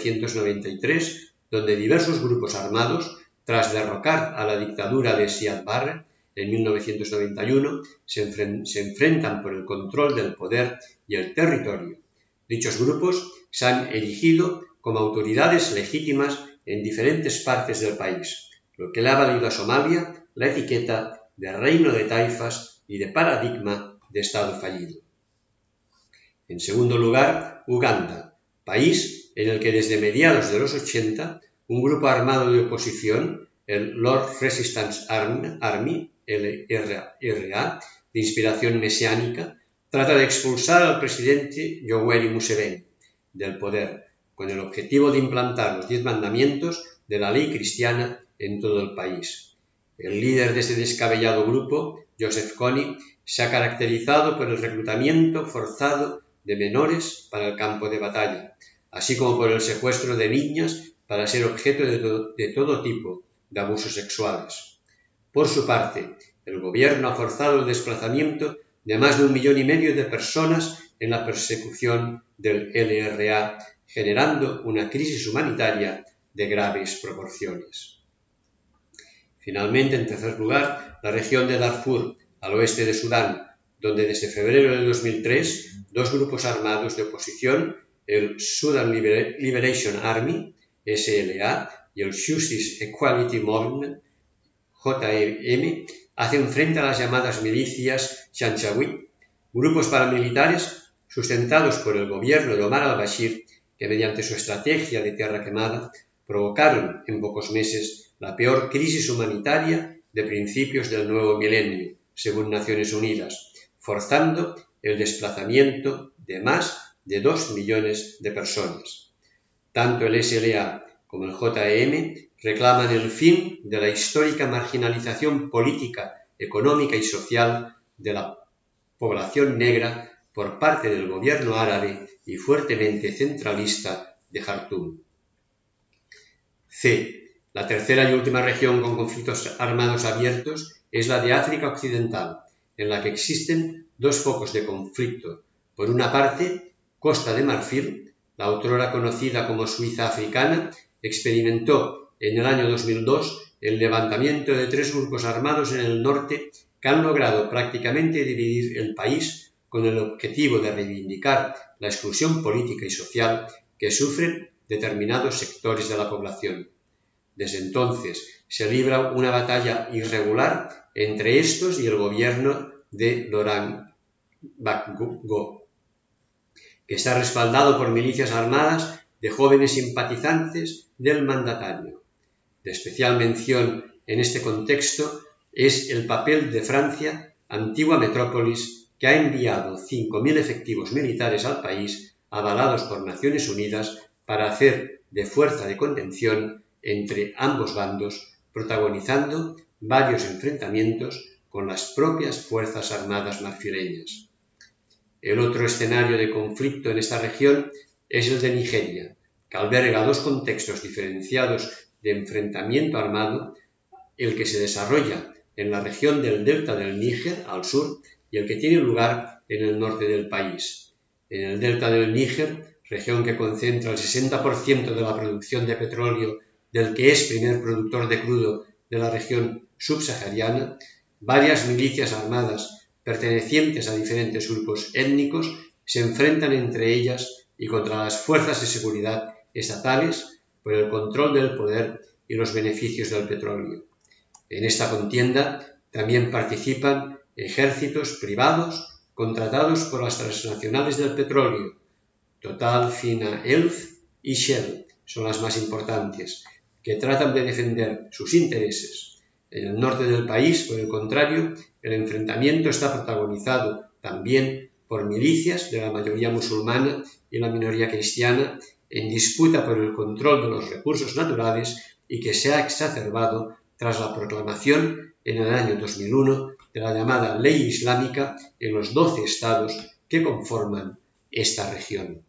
1993, donde diversos grupos armados, tras derrocar a la dictadura de Siad Barre en 1991, se enfrentan por el control del poder y el territorio. Dichos grupos se han erigido como autoridades legítimas en diferentes partes del país, lo que le ha valido a Somalia la etiqueta de reino de taifas y de paradigma de Estado fallido. En segundo lugar, Uganda, país en el que desde mediados de los 80 un grupo armado de oposición, el Lord Resistance Army, LRA, de inspiración mesiánica, trata de expulsar al presidente Yoweri Museveni del poder, con el objetivo de implantar los 10 mandamientos de la ley cristiana en todo el país. El líder de este descabellado grupo, Joseph Kony, se ha caracterizado por el reclutamiento forzado de menores para el campo de batalla, así como por el secuestro de niñas para ser objeto de todo tipo de abusos sexuales. Por su parte, el gobierno ha forzado el desplazamiento de más de 1,5 millones de personas en la persecución del LRA, generando una crisis humanitaria de graves proporciones. Finalmente, en tercer lugar, la región de Darfur, al oeste de Sudán, donde desde febrero de 2003 dos grupos armados de oposición, el Sudan Liberation Army, SLA, y el Justice Equality Movement, JEM, hacen frente a las llamadas milicias Janjaweed, grupos paramilitares sustentados por el gobierno de Omar al-Bashir, que mediante su estrategia de tierra quemada provocaron en pocos meses la peor crisis humanitaria de principios del nuevo milenio, según Naciones Unidas, forzando el desplazamiento de más de 2 millones de personas. Tanto el SLA como el JEM reclaman el fin de la histórica marginalización política, económica y social de la población negra por parte del gobierno árabe y fuertemente centralista de Jartum. C. La tercera y última región con conflictos armados abiertos es la de África Occidental, en la que existen dos focos de conflicto. Por una parte, Costa de Marfil, la otrora conocida como Suiza africana, experimentó en el año 2002 el levantamiento de 3 grupos armados en el norte que han logrado prácticamente dividir el país con el objetivo de reivindicar la exclusión política y social que sufren determinados sectores de la población. Desde entonces se libra una batalla irregular entre estos y el gobierno de Laurent Gbagbo, que está respaldado por milicias armadas de jóvenes simpatizantes del mandatario. De especial mención en este contexto es el papel de Francia, antigua metrópolis, que ha enviado 5.000 efectivos militares al país, avalados por Naciones Unidas, para hacer de fuerza de contención entre ambos bandos, protagonizando varios enfrentamientos con las propias Fuerzas Armadas marfileñas. El otro escenario de conflicto en esta región es el de Nigeria, que alberga dos contextos diferenciados de enfrentamiento armado, el que se desarrolla en la región del delta del Níger, al sur, y el que tiene lugar en el norte del país. En el delta del Níger, región que concentra el 60% de la producción de petróleo del que es primer productor de crudo de la región subsahariana, varias milicias armadas pertenecientes a diferentes grupos étnicos se enfrentan entre ellas y contra las fuerzas de seguridad estatales por el control del poder y los beneficios del petróleo. En esta contienda también participan ejércitos privados contratados por las transnacionales del petróleo. Total, Fina, Elf y Shell son las más importantes, que tratan de defender sus intereses. En el norte del país, por el contrario, el enfrentamiento está protagonizado también por milicias de la mayoría musulmana y la minoría cristiana en disputa por el control de los recursos naturales y que se ha exacerbado tras la proclamación en el año 2001 de la llamada Ley Islámica en los 12 estados que conforman esta región.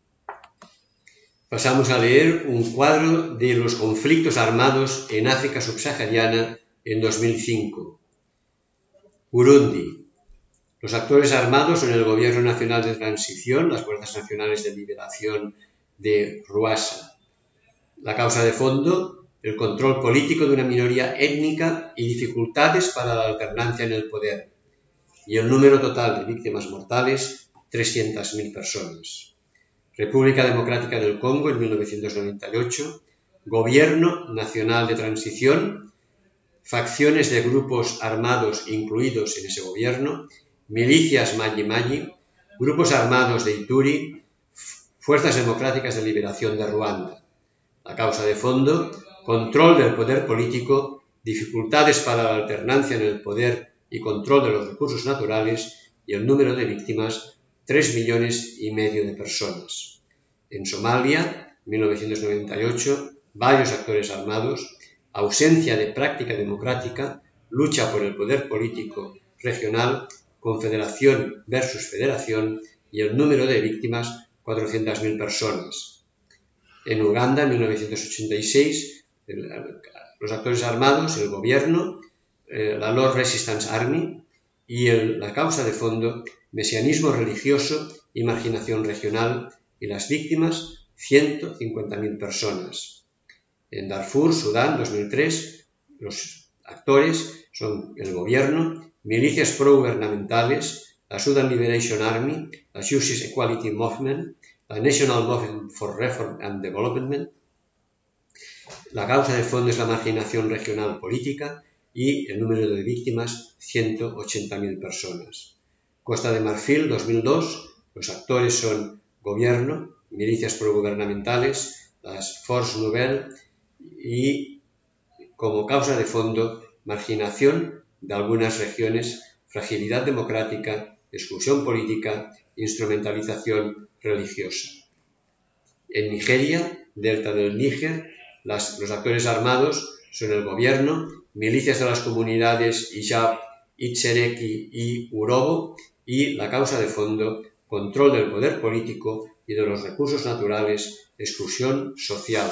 Pasamos a leer un cuadro de los conflictos armados en África subsahariana en 2005. Burundi. Los actores armados son el Gobierno Nacional de Transición, las Fuerzas Nacionales de Liberación de Ruasa. La causa de fondo, el control político de una minoría étnica y dificultades para la alternancia en el poder. Y el número total de víctimas mortales, 300.000 personas. República Democrática del Congo en 1998, Gobierno Nacional de Transición, facciones de grupos armados incluidos en ese gobierno, milicias Maji-Maji, grupos armados de Ituri, Fuerzas Democráticas de Liberación de Ruanda. La causa de fondo, control del poder político, dificultades para la alternancia en el poder y control de los recursos naturales y el número de víctimas, 3,5 millones de personas. En Somalia, 1998, varios actores armados, ausencia de práctica democrática, lucha por el poder político regional, confederación versus federación y el número de víctimas, 400.000 personas. En Uganda, en 1986, los actores armados, el gobierno, la Lord Resistance Army y la causa de fondo, mesianismo religioso y marginación regional y las víctimas, 150.000 personas. En Darfur, Sudán, 2003, los actores son el gobierno, milicias pro-gubernamentales, la Sudan Liberation Army, la Justice Equality Movement, la National Movement for Reform and Development. La causa de fondo es la marginación regional política y el número de víctimas, 180.000 personas. Costa de Marfil, 2002, los actores son gobierno, milicias progubernamentales, las Forces Nouvelles y, como causa de fondo, marginación de algunas regiones, fragilidad democrática, exclusión política, instrumentalización religiosa. En Nigeria, delta del Níger, los actores armados son el gobierno, milicias de las comunidades Ijab, Itsereki y Urobo y la causa de fondo, control del poder político y de los recursos naturales, exclusión social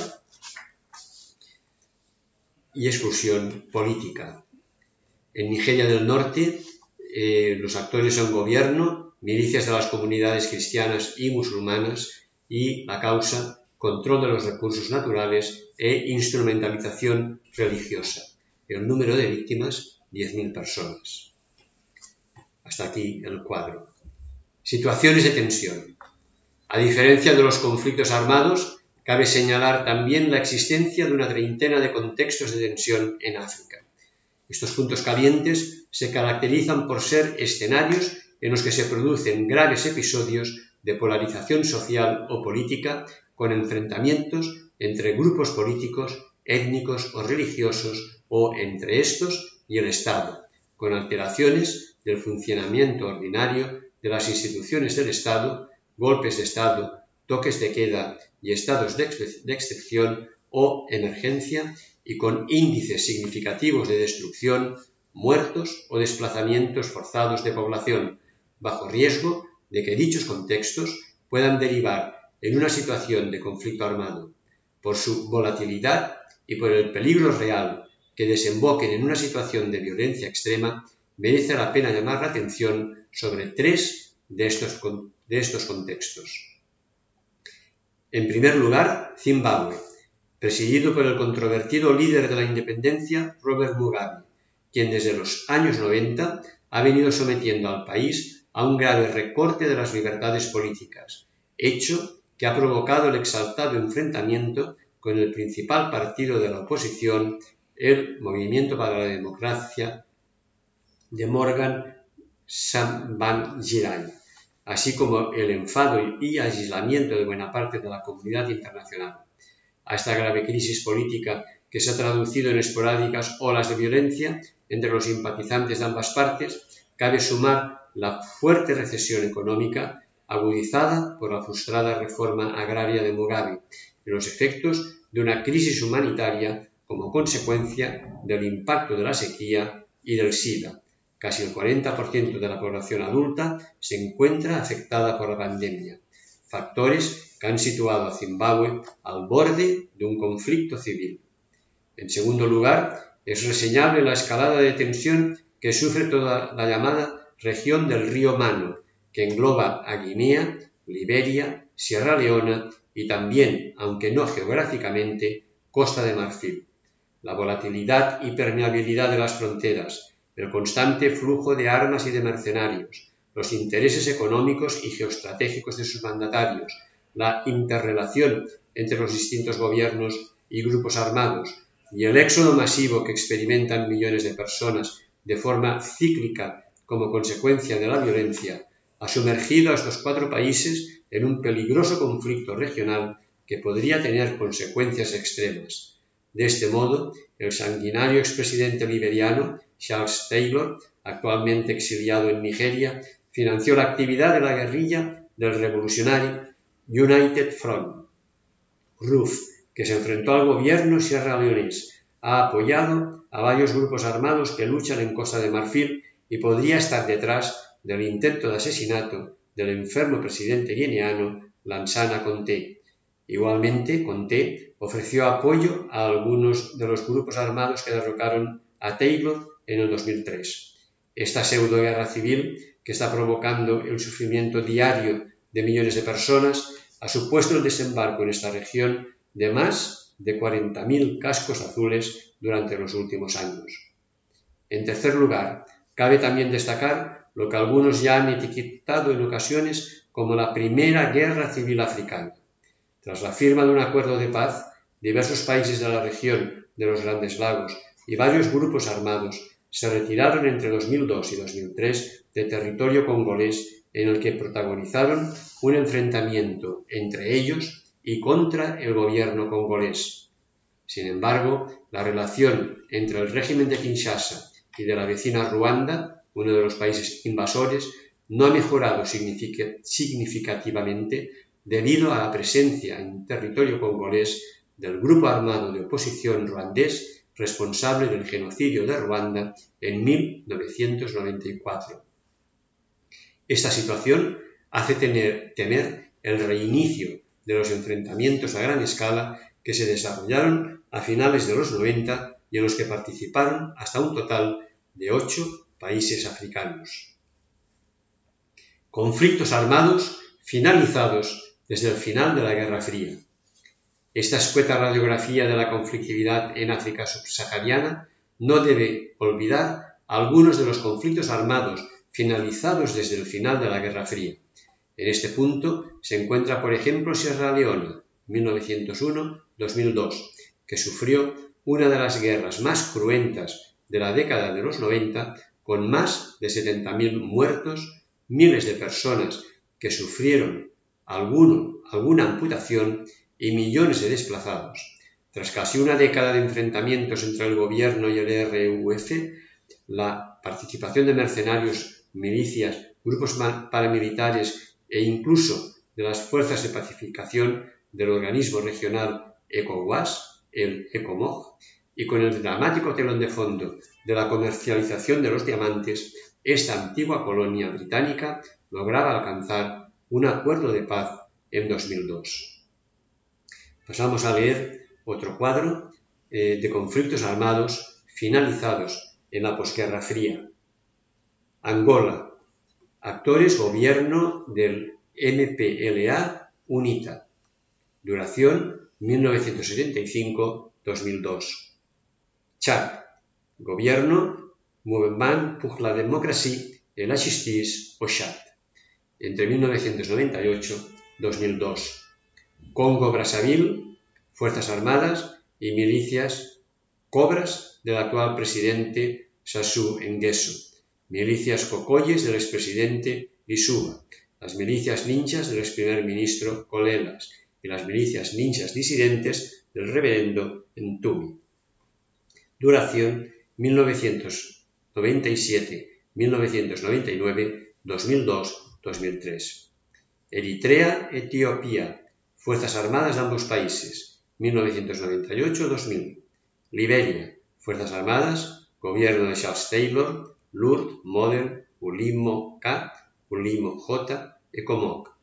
y exclusión política. En Nigeria del Norte, los actores son gobierno, milicias de las comunidades cristianas y musulmanas y la causa, control de los recursos naturales e instrumentalización religiosa. El número de víctimas, 10.000 personas. Hasta aquí el cuadro. Situaciones de tensión. A diferencia de los conflictos armados, cabe señalar también la existencia de una treintena de contextos de tensión en África. Estos puntos calientes se caracterizan por ser escenarios en los que se producen graves episodios de polarización social o política con enfrentamientos entre grupos políticos, étnicos o religiosos o entre estos y el Estado, con alteraciones del funcionamiento ordinario de las instituciones del Estado, golpes de Estado, toques de queda y estados de excepción o emergencia y con índices significativos de destrucción, muertos o desplazamientos forzados de población, bajo riesgo de que dichos contextos puedan derivar en una situación de conflicto armado. Por su volatilidad y por el peligro real que desemboquen en una situación de violencia extrema, merece la pena llamar la atención sobre 3 de estos contextos. En primer lugar, Zimbabue, presidido por el controvertido líder de la independencia, Robert Mugabe, quien desde los años 90 ha venido sometiendo al país a un grave recorte de las libertades políticas, hecho que ha provocado el exaltado enfrentamiento con el principal partido de la oposición, el Movimiento para la Democracia de Morgan Tsvangirai, así como el enfado y aislamiento de buena parte de la comunidad internacional. A esta grave crisis política que se ha traducido en esporádicas olas de violencia entre los simpatizantes de ambas partes, cabe sumar la fuerte recesión económica agudizada por la frustrada reforma agraria de Mugabe y los efectos de una crisis humanitaria como consecuencia del impacto de la sequía y del SIDA. Casi el 40% de la población adulta se encuentra afectada por la pandemia, factores que han situado a Zimbabue al borde de un conflicto civil. En segundo lugar, es reseñable la escalada de tensión que sufre toda la llamada región del río Mano, que engloba a Guinea, Liberia, Sierra Leona y también, aunque no geográficamente, Costa de Marfil. La volatilidad y permeabilidad de las fronteras, el constante flujo de armas y de mercenarios, los intereses económicos y geoestratégicos de sus mandatarios, la interrelación entre los distintos gobiernos y grupos armados y el éxodo masivo que experimentan millones de personas de forma cíclica como consecuencia de la violencia, ha sumergido a estos 4 países en un peligroso conflicto regional que podría tener consecuencias extremas. De este modo, el sanguinario expresidente liberiano Charles Taylor, actualmente exiliado en Nigeria, financió la actividad de la guerrilla del revolucionario United Front, RUF, que se enfrentó al gobierno sierraleonés. Ha apoyado a varios grupos armados que luchan en Costa de Marfil y podría estar detrás del intento de asesinato del enfermo presidente guineano Lansana Conté. Igualmente, Conté ofreció apoyo a algunos de los grupos armados que derrocaron a Taylor en el 2003. Esta pseudo-guerra civil, que está provocando el sufrimiento diario de millones de personas, ha supuesto el desembarco en esta región de más de 40.000 cascos azules durante los últimos años. En tercer lugar, cabe también destacar lo que algunos ya han etiquetado en ocasiones como la primera guerra civil africana. Tras la firma de un acuerdo de paz, diversos países de la región de los Grandes Lagos y varios grupos armados se retiraron entre 2002 y 2003 de territorio congolés, en el que protagonizaron un enfrentamiento entre ellos y contra el gobierno congolés. Sin embargo, la relación entre el régimen de Kinshasa y de la vecina Ruanda, uno de los países invasores, no ha mejorado significativamente debido a la presencia en territorio congolés del grupo armado de oposición ruandés responsable del genocidio de Ruanda en 1994. Esta situación hace temer el reinicio de los enfrentamientos a gran escala que se desarrollaron a finales de los 90 y en los que participaron hasta un total de 8 países africanos. Conflictos armados finalizados desde el final de la Guerra Fría. Esta escueta radiografía de la conflictividad en África subsahariana no debe olvidar algunos de los conflictos armados finalizados desde el final de la Guerra Fría. En este punto se encuentra, por ejemplo, Sierra Leona, 1901-2002, que sufrió una de las guerras más cruentas de la década de los 90, con más de 70.000 muertos, miles de personas que sufrieron alguna amputación y millones de desplazados. Tras casi una década de enfrentamientos entre el gobierno y el RUF, la participación de mercenarios, milicias, grupos paramilitares e incluso de las fuerzas de pacificación del organismo regional ECOWAS, el ECOMOG, y con el dramático telón de fondo de la comercialización de los diamantes, esta antigua colonia británica lograba alcanzar un acuerdo de paz en 2002. Pasamos a leer otro cuadro de conflictos armados finalizados en la posguerra fría. Angola. Actores gobierno del MPLA UNITA. Duración 1975-2002. Chad. Gobierno Mouvement pour la démocratie et la justice au Chad. Entre 1998-2002. Congo-Brazzaville, Fuerzas Armadas y milicias cobras del actual presidente Sassou Nguesso, milicias cocoyes del expresidente Lissouba, las milicias ninjas del exprimer ministro Colelas y las milicias ninjas disidentes del reverendo Ntumi. duración 1997-1999, 2002-2003. Eritrea, Etiopía, Fuerzas Armadas de ambos países, 1998-2000. Liberia, Fuerzas Armadas, Gobierno de Charles Taylor, LURD, Model, ULIMO K, ULIMO J, ECOMOG,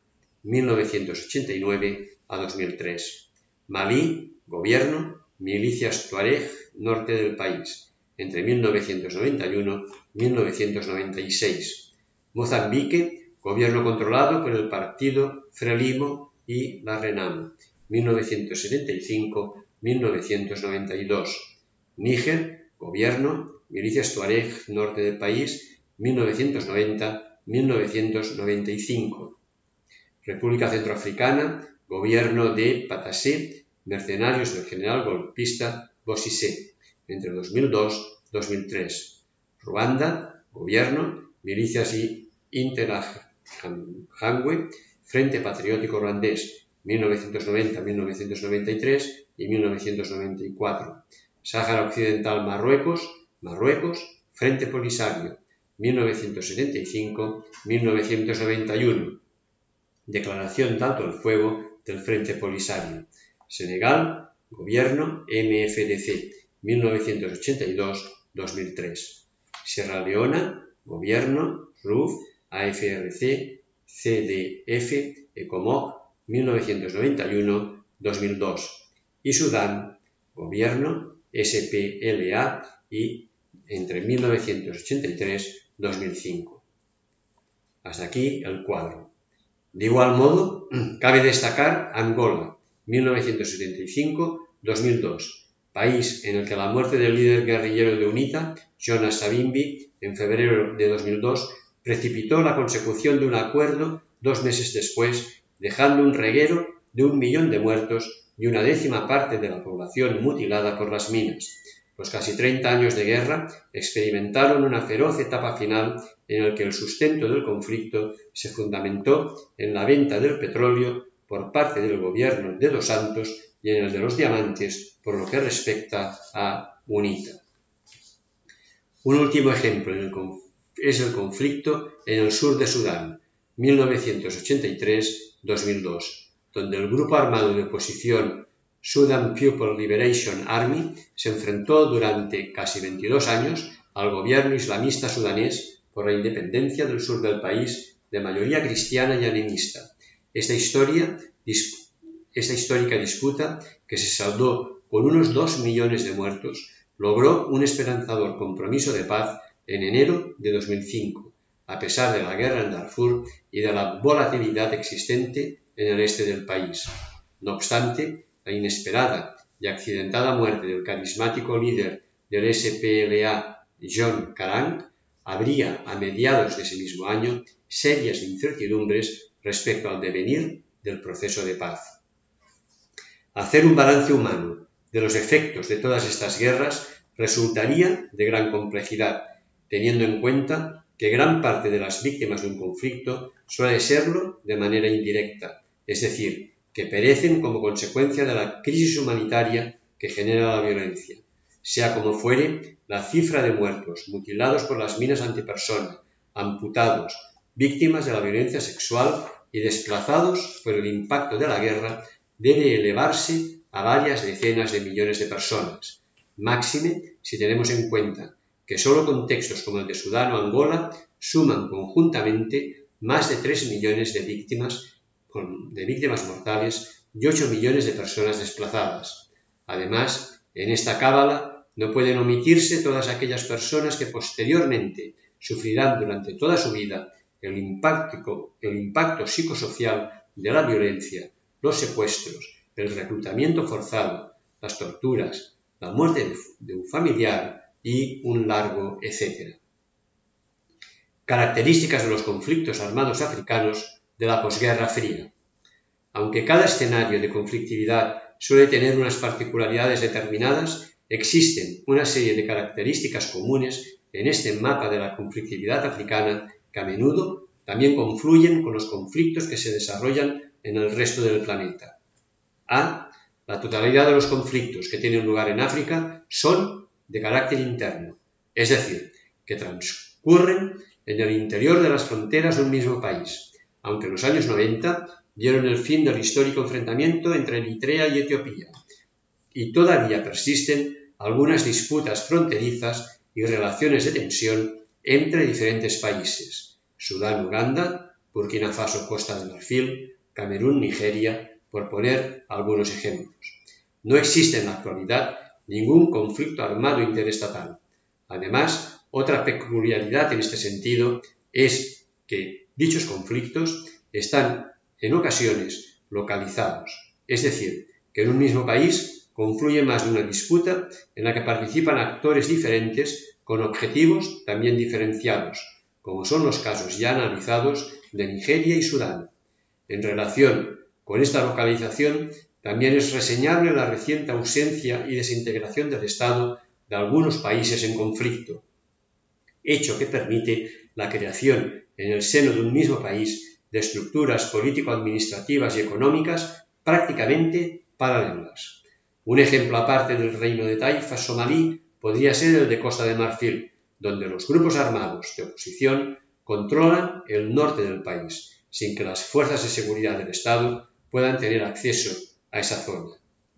1989 a 2003. Malí, Gobierno, Milicias Tuareg, norte del país, entre 1991 y 1996. Mozambique, Gobierno controlado por el partido Frelimo y la Renamo, 1975-1992. Níger, Gobierno, Milicias Tuareg, norte del país, 1990-1995. República Centroafricana, Gobierno de Patassé, mercenarios del general golpista Bosise, entre 2002-2003. Ruanda, Gobierno, milicias y Interahamwe, Frente Patriótico Ruandés, 1990-1993 y 1994. Sáhara Occidental, Marruecos, Frente Polisario, 1975-1991. Declaración de alto el fuego del Frente Polisario. Senegal, Gobierno, MFDC, 1982-2003. Sierra Leona, Gobierno, RUF, AFRC, CDF, ECOMOG, 1991-2002. Y Sudán, Gobierno, SPLA y entre 1983-2005. Hasta aquí el cuadro. De igual modo, cabe destacar Angola, 1975-2002, país en el que la muerte del líder guerrillero de UNITA, Jonas Savimbi, en febrero de 2002, precipitó la consecución de un acuerdo 2 meses después, dejando un reguero de 1 millón de muertos y una 10ª parte de la población mutilada por las minas. Los casi 30 años de guerra experimentaron una feroz etapa final en la que el sustento del conflicto se fundamentó en la venta del petróleo por parte del gobierno de Dos Santos y en el de los diamantes por lo que respecta a UNITA. Un último ejemplo es el conflicto en el sur de Sudán, 1983-2002, donde el grupo armado de oposición Sudan People Liberation Army se enfrentó durante casi 22 años al gobierno islamista sudanés por la independencia del sur del país de mayoría cristiana y animista. Esta histórica disputa, que se saldó con unos 2 millones de muertos, logró un esperanzador compromiso de paz en enero de 2005, a pesar de la guerra en Darfur y de la volatilidad existente en el este del país. No obstante, la inesperada y accidentada muerte del carismático líder del SPLA, John Garang, habría, a mediados de ese mismo año, serias incertidumbres respecto al devenir del proceso de paz. Hacer un balance humano de los efectos de todas estas guerras resultaría de gran complejidad, teniendo en cuenta que gran parte de las víctimas de un conflicto suele serlo de manera indirecta, es decir, que perecen como consecuencia de la crisis humanitaria que genera la violencia. Sea como fuere, la cifra de muertos, mutilados por las minas antipersona, amputados, víctimas de la violencia sexual y desplazados por el impacto de la guerra debe elevarse a varias decenas de millones de personas. Máxime si tenemos en cuenta que solo contextos como el de Sudán o Angola suman conjuntamente más de 3 millones de víctimas mortales y 8 millones de personas desplazadas. Además, en esta cábala no pueden omitirse todas aquellas personas que posteriormente sufrirán durante toda su vida el impacto psicosocial de la violencia, los secuestros, el reclutamiento forzado, las torturas, la muerte de un familiar y un largo etcétera. Características de los conflictos armados africanos de la posguerra fría. Aunque cada escenario de conflictividad suele tener unas particularidades determinadas, existen una serie de características comunes en este mapa de la conflictividad africana que a menudo también confluyen con los conflictos que se desarrollan en el resto del planeta. A. La totalidad de los conflictos que tienen lugar en África son de carácter interno, es decir, que transcurren en el interior de las fronteras de un mismo país, aunque en los años 90 vieron el fin del histórico enfrentamiento entre Eritrea y Etiopía, y todavía persisten algunas disputas fronterizas y relaciones de tensión entre diferentes países: Sudán, Uganda, Burkina Faso, Costa de Marfil, Camerún, Nigeria, por poner algunos ejemplos. No existe en la actualidad ningún conflicto armado interestatal. Además, otra peculiaridad en este sentido es que dichos conflictos están en ocasiones localizados, es decir, que en un mismo país confluye más de una disputa en la que participan actores diferentes con objetivos también diferenciados, como son los casos ya analizados de Nigeria y Sudán. En relación con esta localización, también es reseñable la reciente ausencia y desintegración del Estado de algunos países en conflicto, hecho que permite la creación en el seno de un mismo país de estructuras político-administrativas y económicas prácticamente paralelas. Un ejemplo aparte del reino de Taifas somalí podría ser el de Costa de Marfil, donde los grupos armados de oposición controlan el norte del país, sin que las fuerzas de seguridad del Estado puedan tener acceso a esa zona.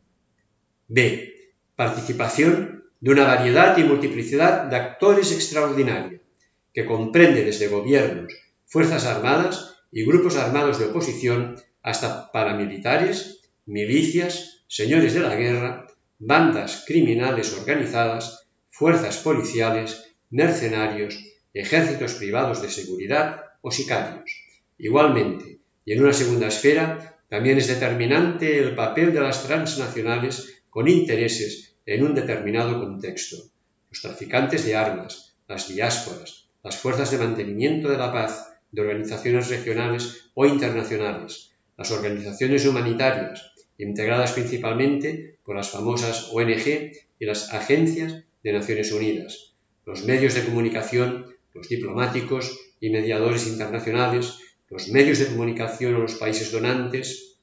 B. Participación de una variedad y multiplicidad de actores extraordinaria, que comprende desde gobiernos, fuerzas armadas y grupos armados de oposición hasta paramilitares, milicias, señores de la guerra, bandas criminales organizadas, fuerzas policiales, mercenarios, ejércitos privados de seguridad o sicarios. Igualmente, y en una segunda esfera, también es determinante el papel de las transnacionales con intereses en un determinado contexto: los traficantes de armas, las diásporas, las fuerzas de mantenimiento de la paz, de organizaciones regionales o internacionales, las organizaciones humanitarias, integradas principalmente por las famosas ONG y las agencias de Naciones Unidas, los medios de comunicación, los diplomáticos y mediadores internacionales, los medios de comunicación o los países donantes.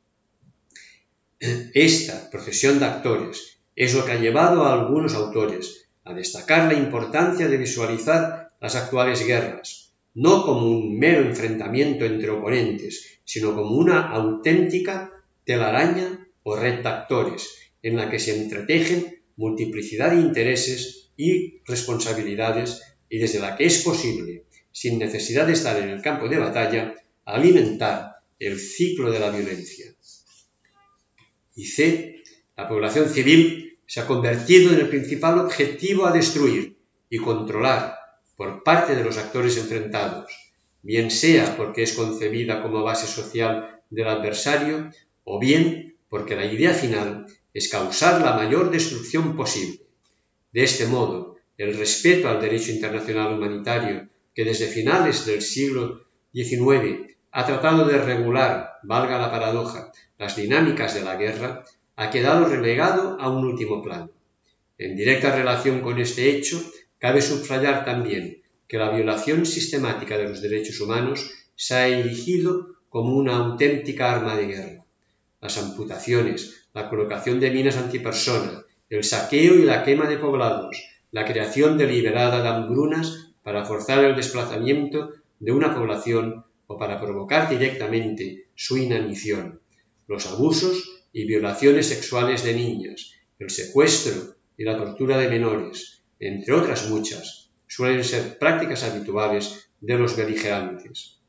Esta procesión de actores es lo que ha llevado a algunos autores a destacar la importancia de visualizar las actuales guerras, no como un mero enfrentamiento entre oponentes, sino como una auténtica telaraña o red de actores, en la que se entretejen multiplicidad de intereses y responsabilidades y desde la que es posible, sin necesidad de estar en el campo de batalla, alimentar el ciclo de la violencia. Y C. La población civil se ha convertido en el principal objetivo a destruir y controlar por parte de los actores enfrentados, bien sea porque es concebida como base social del adversario o bien porque la idea final es causar la mayor destrucción posible. De este modo, el respeto al derecho internacional humanitario, que desde finales del siglo XIX ha tratado de regular, valga la paradoja, las dinámicas de la guerra, ha quedado relegado a un último plano. En directa relación con este hecho, cabe subrayar también que la violación sistemática de los derechos humanos se ha erigido como una auténtica arma de guerra. Las amputaciones, la colocación de minas antipersona, el saqueo y la quema de poblados, la creación deliberada de hambrunas para forzar el desplazamiento de una población o para provocar directamente su inanición, los abusos y violaciones sexuales de niñas, el secuestro y la tortura de menores, entre otras muchas, suelen ser prácticas habituales de los beligerantes.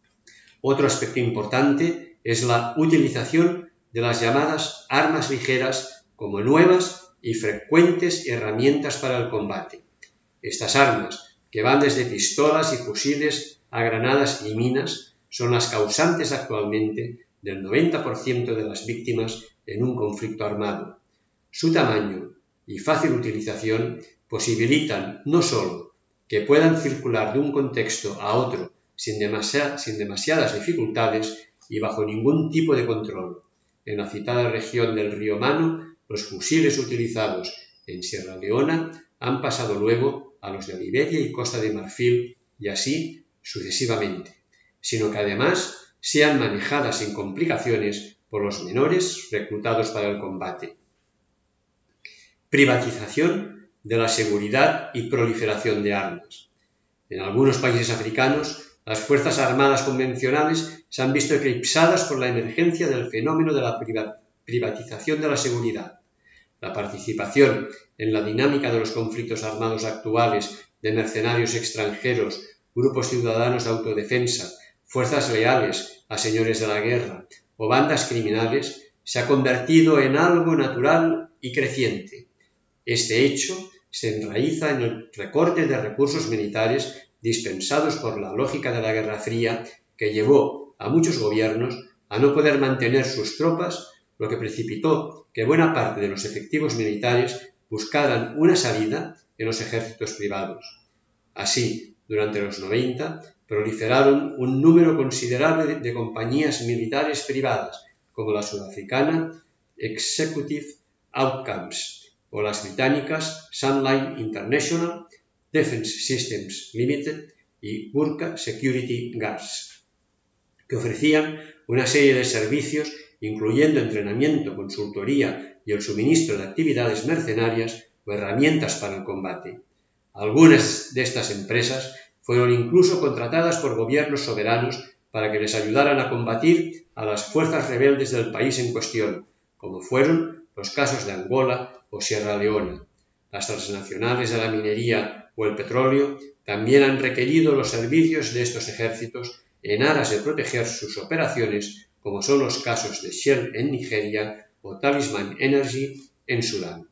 Otro aspecto importante es la utilización de las llamadas armas ligeras como nuevas y frecuentes herramientas para el combate. Estas armas, que van desde pistolas y fusiles a granadas y minas, son las causantes actualmente del 90% de las víctimas en un conflicto armado. Su tamaño y fácil utilización posibilitan no solo que puedan circular de un contexto a otro sin demasiadas dificultades y bajo ningún tipo de control. En la citada región del río Mano, los fusiles utilizados en Sierra Leona han pasado luego a los de Liberia y Costa de Marfil y así sucesivamente, sino que además sean manejadas sin complicaciones por los menores reclutados para el combate. Privatización de la seguridad y proliferación de armas. En algunos países africanos, las fuerzas armadas convencionales se han visto eclipsadas por la emergencia del fenómeno de la privatización de la seguridad. La participación en la dinámica de los conflictos armados actuales de mercenarios extranjeros, grupos ciudadanos de autodefensa, fuerzas leales a señores de la guerra o bandas criminales se ha convertido en algo natural y creciente. Este hecho se enraiza en el recorte de recursos militares dispensados por la lógica de la Guerra Fría, que llevó a muchos gobiernos a no poder mantener sus tropas, lo que precipitó que buena parte de los efectivos militares buscaran una salida en los ejércitos privados. Así, durante los 90, proliferaron un número considerable de compañías militares privadas, como la sudafricana Executive Outcomes o las británicas Sunline International, Defence Systems Limited y Gurkha Security Guards, que ofrecían una serie de servicios incluyendo entrenamiento, consultoría y el suministro de actividades mercenarias o herramientas para el combate. Algunas de estas empresas fueron incluso contratadas por gobiernos soberanos para que les ayudaran a combatir a las fuerzas rebeldes del país en cuestión, como fueron los casos de Angola o Sierra Leona. Las transnacionales de la minería o el petróleo también han requerido los servicios de estos ejércitos en aras de proteger sus operaciones, como son los casos de Shell en Nigeria o Talisman Energy en Sudán.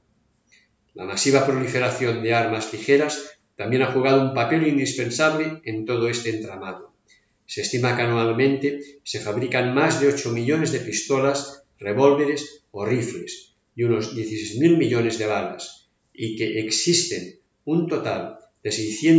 La masiva proliferación de armas ligeras también ha jugado un papel indispensable en todo este entramado. Se estima que anualmente se fabrican más de 8 millones de pistolas, revólveres o rifles y unos 16.000 millones de balas, y que existen un total de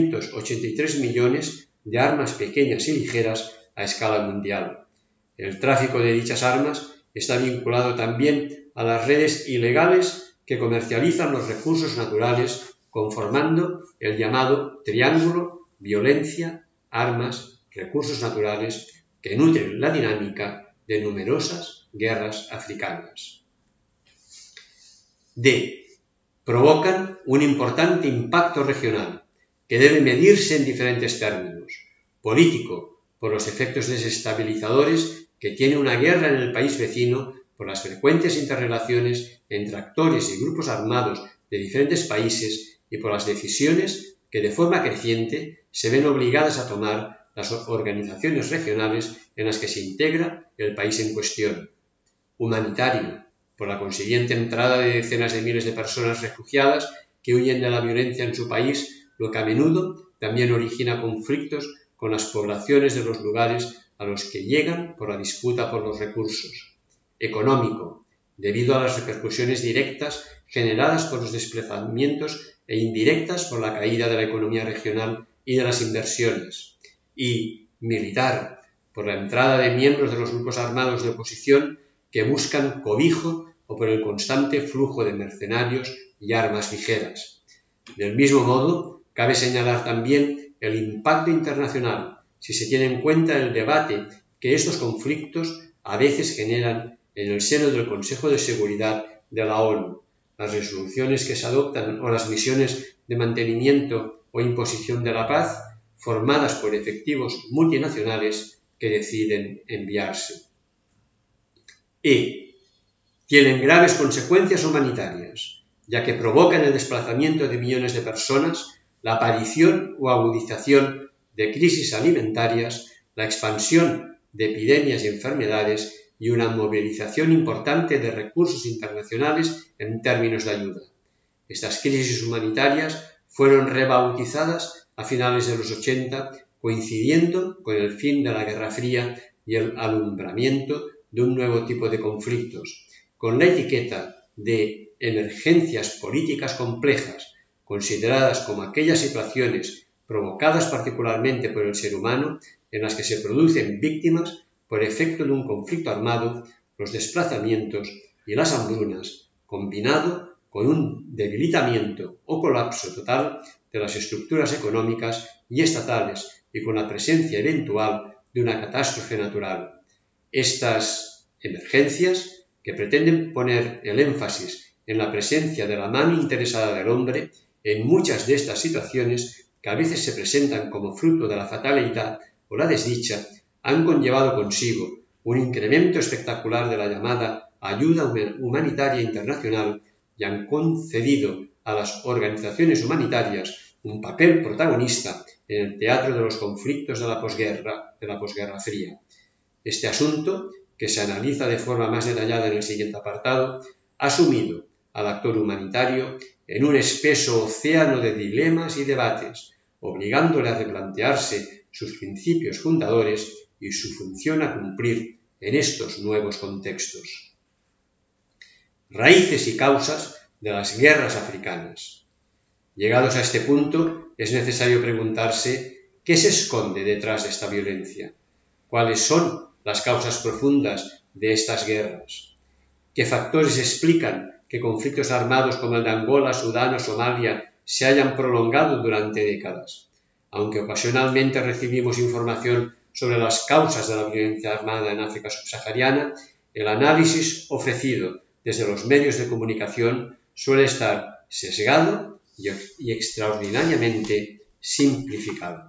683 millones de armas pequeñas y ligeras a escala mundial. El tráfico de dichas armas está vinculado también a las redes ilegales que comercializan los recursos naturales, conformando el llamado triángulo violencia, armas, recursos naturales, que nutren la dinámica de numerosas guerras africanas. D. Provocan un importante impacto regional, que debe medirse en diferentes términos. Político, por los efectos desestabilizadores que tiene una guerra en el país vecino, por las frecuentes interrelaciones entre actores y grupos armados de diferentes países y por las decisiones que de forma creciente se ven obligadas a tomar las organizaciones regionales en las que se integra el país en cuestión. Humanitario, por la consiguiente entrada de decenas de miles de personas refugiadas que huyen de la violencia en su país, lo que a menudo también origina conflictos con las poblaciones de los lugares a los que llegan por la disputa por los recursos. Económico, debido a las repercusiones directas generadas por los desplazamientos e indirectas por la caída de la economía regional y de las inversiones. Y militar, por la entrada de miembros de los grupos armados de oposición que buscan cobijo o por el constante flujo de mercenarios y armas ligeras. Del mismo modo, cabe señalar también el impacto internacional, si se tiene en cuenta el debate que estos conflictos a veces generan en el seno del Consejo de Seguridad de la ONU, las resoluciones que se adoptan o las misiones de mantenimiento o imposición de la paz, formadas por efectivos multinacionales que deciden enviarse. Tienen graves consecuencias humanitarias, ya que provocan el desplazamiento de millones de personas, la aparición o agudización de crisis alimentarias, la expansión de epidemias y enfermedades y una movilización importante de recursos internacionales en términos de ayuda. Estas crisis humanitarias fueron rebautizadas a finales de los 80, coincidiendo con el fin de la Guerra Fría y el alumbramiento de un nuevo tipo de conflictos, con la etiqueta de emergencias políticas complejas, consideradas como aquellas situaciones provocadas particularmente por el ser humano en las que se producen víctimas por efecto de un conflicto armado, los desplazamientos y las hambrunas, combinado con un debilitamiento o colapso total de las estructuras económicas y estatales y con la presencia eventual de una catástrofe natural. Estas emergencias, que pretenden poner el énfasis en la presencia de la mano interesada del hombre en muchas de estas situaciones, que a veces se presentan como fruto de la fatalidad o la desdicha, han conllevado consigo un incremento espectacular de la llamada ayuda humanitaria internacional y han concedido a las organizaciones humanitarias un papel protagonista en el teatro de los conflictos de la posguerra fría. Este asunto, que se analiza de forma más detallada en el siguiente apartado, ha sumido al actor humanitario en un espeso océano de dilemas y debates, obligándole a replantearse sus principios fundadores y su función a cumplir en estos nuevos contextos. Raíces y causas de las guerras africanas. Llegados a este punto, es necesario preguntarse qué se esconde detrás de esta violencia, cuáles son las causas profundas de estas guerras, qué factores explican que conflictos armados como el de Angola, Sudán o Somalia se hayan prolongado durante décadas. Aunque ocasionalmente recibimos información sobre las causas de la violencia armada en África subsahariana, el análisis ofrecido desde los medios de comunicación suele estar sesgado y extraordinariamente simplificado.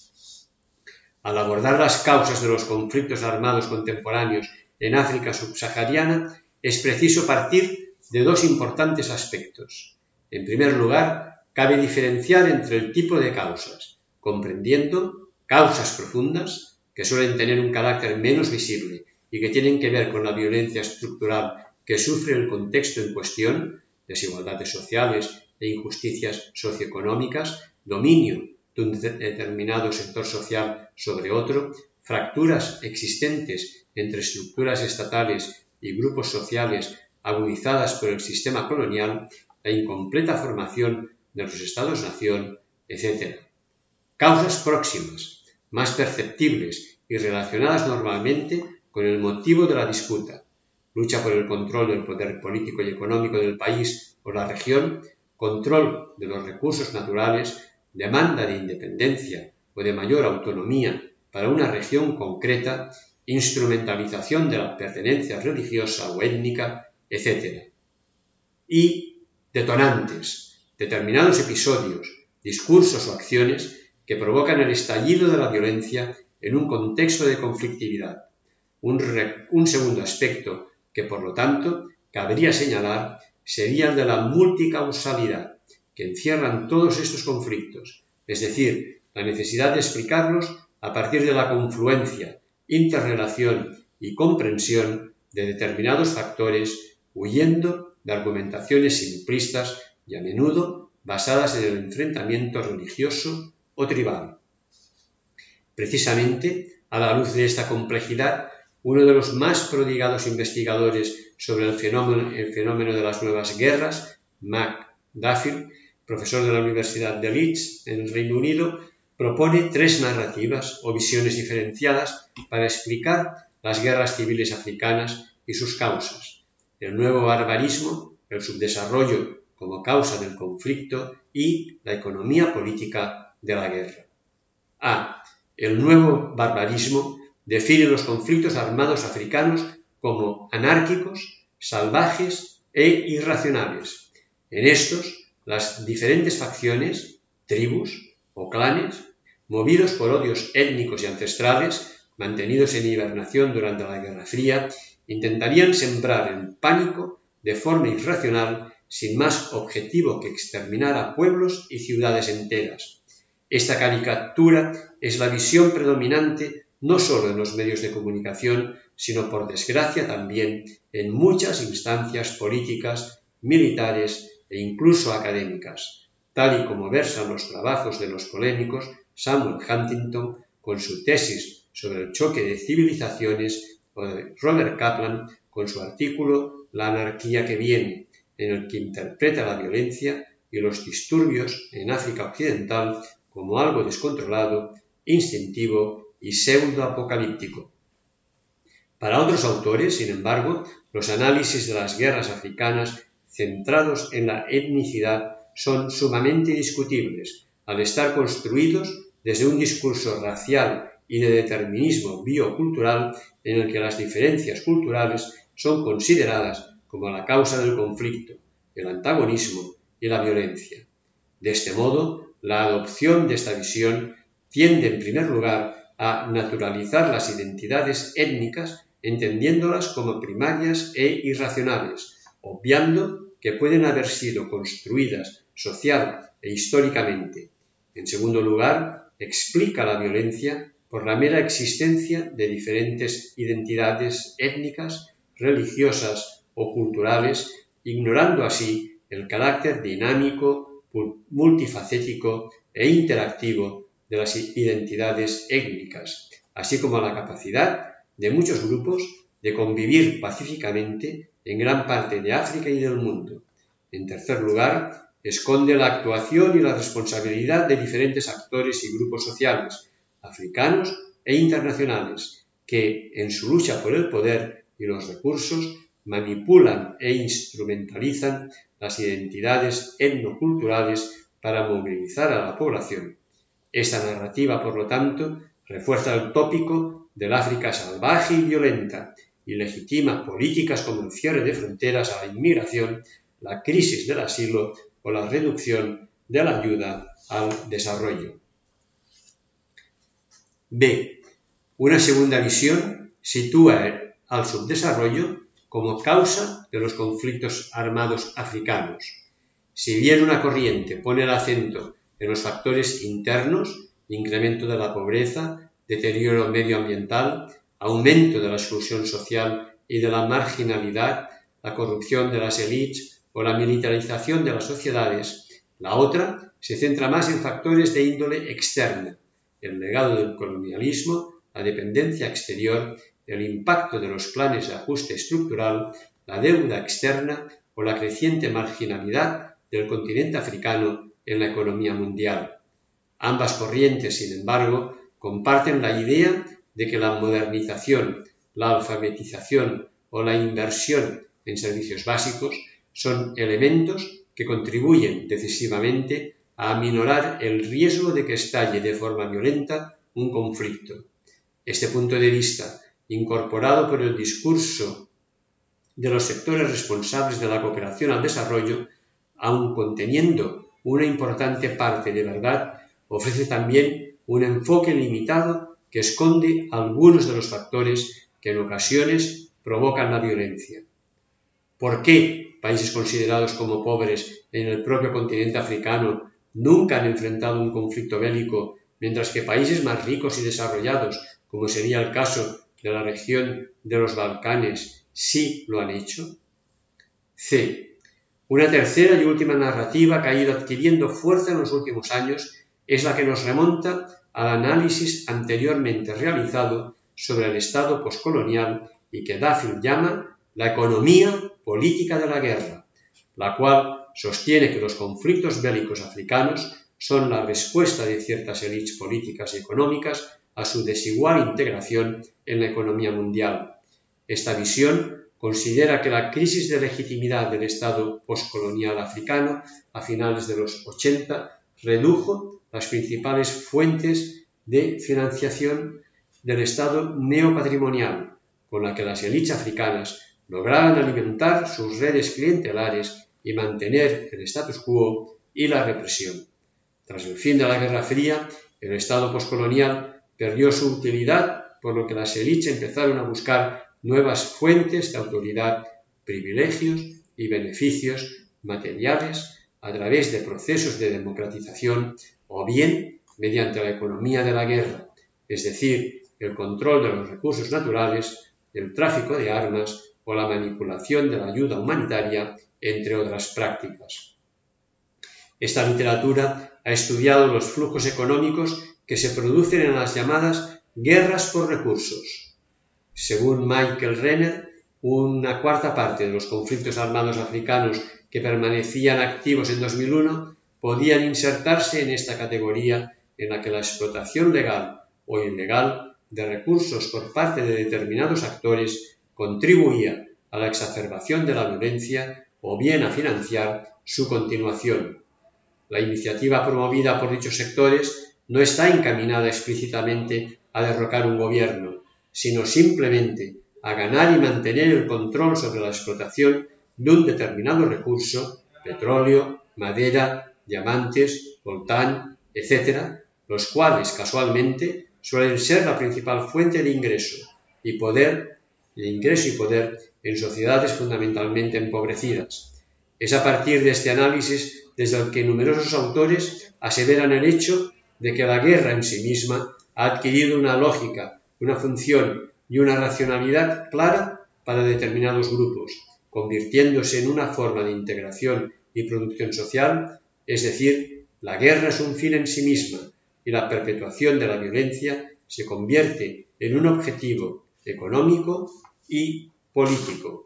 Al abordar las causas de los conflictos armados contemporáneos en África subsahariana, es preciso partir de dos importantes aspectos. En primer lugar, cabe diferenciar entre el tipo de causas, comprendiendo causas profundas, que suelen tener un carácter menos visible y que tienen que ver con la violencia estructural que sufre el contexto en cuestión, desigualdades sociales e injusticias socioeconómicas, dominio de un determinado sector social sobre otro, fracturas existentes entre estructuras estatales y grupos sociales agudizadas por el sistema colonial, la incompleta formación de los estados-nación, etc. Causas próximas, más perceptibles y relacionadas normalmente con el motivo de la disputa, lucha por el control del poder político y económico del país o la región, control de los recursos naturales, demanda de independencia o de mayor autonomía para una región concreta, instrumentalización de la pertenencia religiosa o étnica, etc. Y detonantes, determinados episodios, discursos o acciones que provocan el estallido de la violencia en un contexto de conflictividad. Un segundo aspecto que, por lo tanto, cabría señalar sería el de la multicausalidad, que encierran todos estos conflictos, es decir, la necesidad de explicarlos a partir de la confluencia, interrelación y comprensión de determinados factores, huyendo de argumentaciones simplistas y a menudo basadas en el enfrentamiento religioso o tribal. Precisamente, a la luz de esta complejidad, uno de los más prodigados investigadores sobre el fenómeno de las nuevas guerras, McDaffie, profesor de la Universidad de Leeds, en el Reino Unido, propone tres narrativas o visiones diferenciadas para explicar las guerras civiles africanas y sus causas: el nuevo barbarismo, el subdesarrollo como causa del conflicto y la economía política de la guerra. A. El nuevo barbarismo define los conflictos armados africanos como anárquicos, salvajes e irracionales. En estos, las diferentes facciones, tribus o clanes, movidos por odios étnicos y ancestrales, mantenidos en hibernación durante la Guerra Fría, intentarían sembrar el pánico de forma irracional, sin más objetivo que exterminar a pueblos y ciudades enteras. Esta caricatura es la visión predominante no solo en los medios de comunicación, sino por desgracia también en muchas instancias políticas, militares e incluso académicas, tal y como versan los trabajos de los polémicos Samuel Huntington con su tesis sobre el choque de civilizaciones o de Robert Kaplan con su artículo La anarquía que viene, en el que interpreta la violencia y los disturbios en África Occidental como algo descontrolado, instintivo y pseudo-apocalíptico. Para otros autores, sin embargo, los análisis de las guerras africanas centrados en la etnicidad son sumamente discutibles, al estar construidos desde un discurso racial y de determinismo biocultural en el que las diferencias culturales son consideradas como la causa del conflicto, el antagonismo y la violencia. De este modo, la adopción de esta visión tiende en primer lugar a naturalizar las identidades étnicas, entendiéndolas como primarias e irracionales, obviando que pueden haber sido construidas social e históricamente. En segundo lugar, explica la violencia por la mera existencia de diferentes identidades étnicas, religiosas o culturales, ignorando así el carácter dinámico, multifacético e interactivo de las identidades étnicas, así como la capacidad de muchos grupos de convivir pacíficamente en gran parte de África y del mundo. En tercer lugar, esconde la actuación y la responsabilidad de diferentes actores y grupos sociales, africanos e internacionales, que, en su lucha por el poder y los recursos, manipulan e instrumentalizan las identidades etnoculturales para movilizar a la población. Esta narrativa, por lo tanto, refuerza el tópico del África salvaje y violenta y legitima políticas como el cierre de fronteras a la inmigración, la crisis del asilo o la reducción de la ayuda al desarrollo. B. Una segunda visión sitúa al subdesarrollo como causa de los conflictos armados africanos. Si bien una corriente pone el acento en los factores internos, incremento de la pobreza, deterioro medioambiental, aumento de la exclusión social y de la marginalidad, la corrupción de las élites o la militarización de las sociedades, la otra se centra más en factores de índole externa, el legado del colonialismo, la dependencia exterior, el impacto de los planes de ajuste estructural, la deuda externa o la creciente marginalidad del continente africano en la economía mundial. Ambas corrientes, sin embargo, comparten la idea de que la modernización, la alfabetización o la inversión en servicios básicos son elementos que contribuyen decisivamente a aminorar el riesgo de que estalle de forma violenta un conflicto. Este punto de vista, incorporado por el discurso de los sectores responsables de la cooperación al desarrollo, aun conteniendo una importante parte de verdad, ofrece también un enfoque limitado que esconde algunos de los factores que en ocasiones provocan la violencia. ¿Por qué países considerados como pobres en el propio continente africano nunca han enfrentado un conflicto bélico, mientras que países más ricos y desarrollados, como sería el caso de la región de los Balcanes, sí lo han hecho? C. Una tercera y última narrativa que ha ido adquiriendo fuerza en los últimos años es la que nos remonta al análisis anteriormente realizado sobre el Estado poscolonial y que Duffield llama la economía política de la guerra, la cual sostiene que los conflictos bélicos africanos son la respuesta de ciertas élites políticas y económicas a su desigual integración en la economía mundial. Esta visión considera que la crisis de legitimidad del Estado poscolonial africano a finales de los 80 redujo las principales fuentes de financiación del Estado neopatrimonial, con la que las élites africanas lograban alimentar sus redes clientelares y mantener el status quo y la represión. Tras el fin de la Guerra Fría, el Estado poscolonial perdió su utilidad, por lo que las élites empezaron a buscar nuevas fuentes de autoridad, privilegios y beneficios materiales a través de procesos de democratización o bien mediante la economía de la guerra, es decir, el control de los recursos naturales, el tráfico de armas o la manipulación de la ayuda humanitaria, entre otras prácticas. Esta literatura ha estudiado los flujos económicos que se producen en las llamadas guerras por recursos. Según Michael Renner, una cuarta parte de los conflictos armados africanos que permanecían activos en 2001 podían insertarse en esta categoría en la que la explotación legal o ilegal de recursos por parte de determinados actores contribuía a la exacerbación de la violencia o bien a financiar su continuación. La iniciativa promovida por dichos sectores no está encaminada explícitamente a derrocar un gobierno, sino simplemente a ganar y mantener el control sobre la explotación de un determinado recurso, petróleo, madera diamantes, coltán, etc., los cuales casualmente suelen ser la principal fuente de ingreso y poder en sociedades fundamentalmente empobrecidas. Es a partir de este análisis desde el que numerosos autores aseveran el hecho de que la guerra en sí misma ha adquirido una lógica, una función y una racionalidad clara para determinados grupos, convirtiéndose en una forma de integración y producción social, es decir, la guerra es un fin en sí misma y la perpetuación de la violencia se convierte en un objetivo económico y político.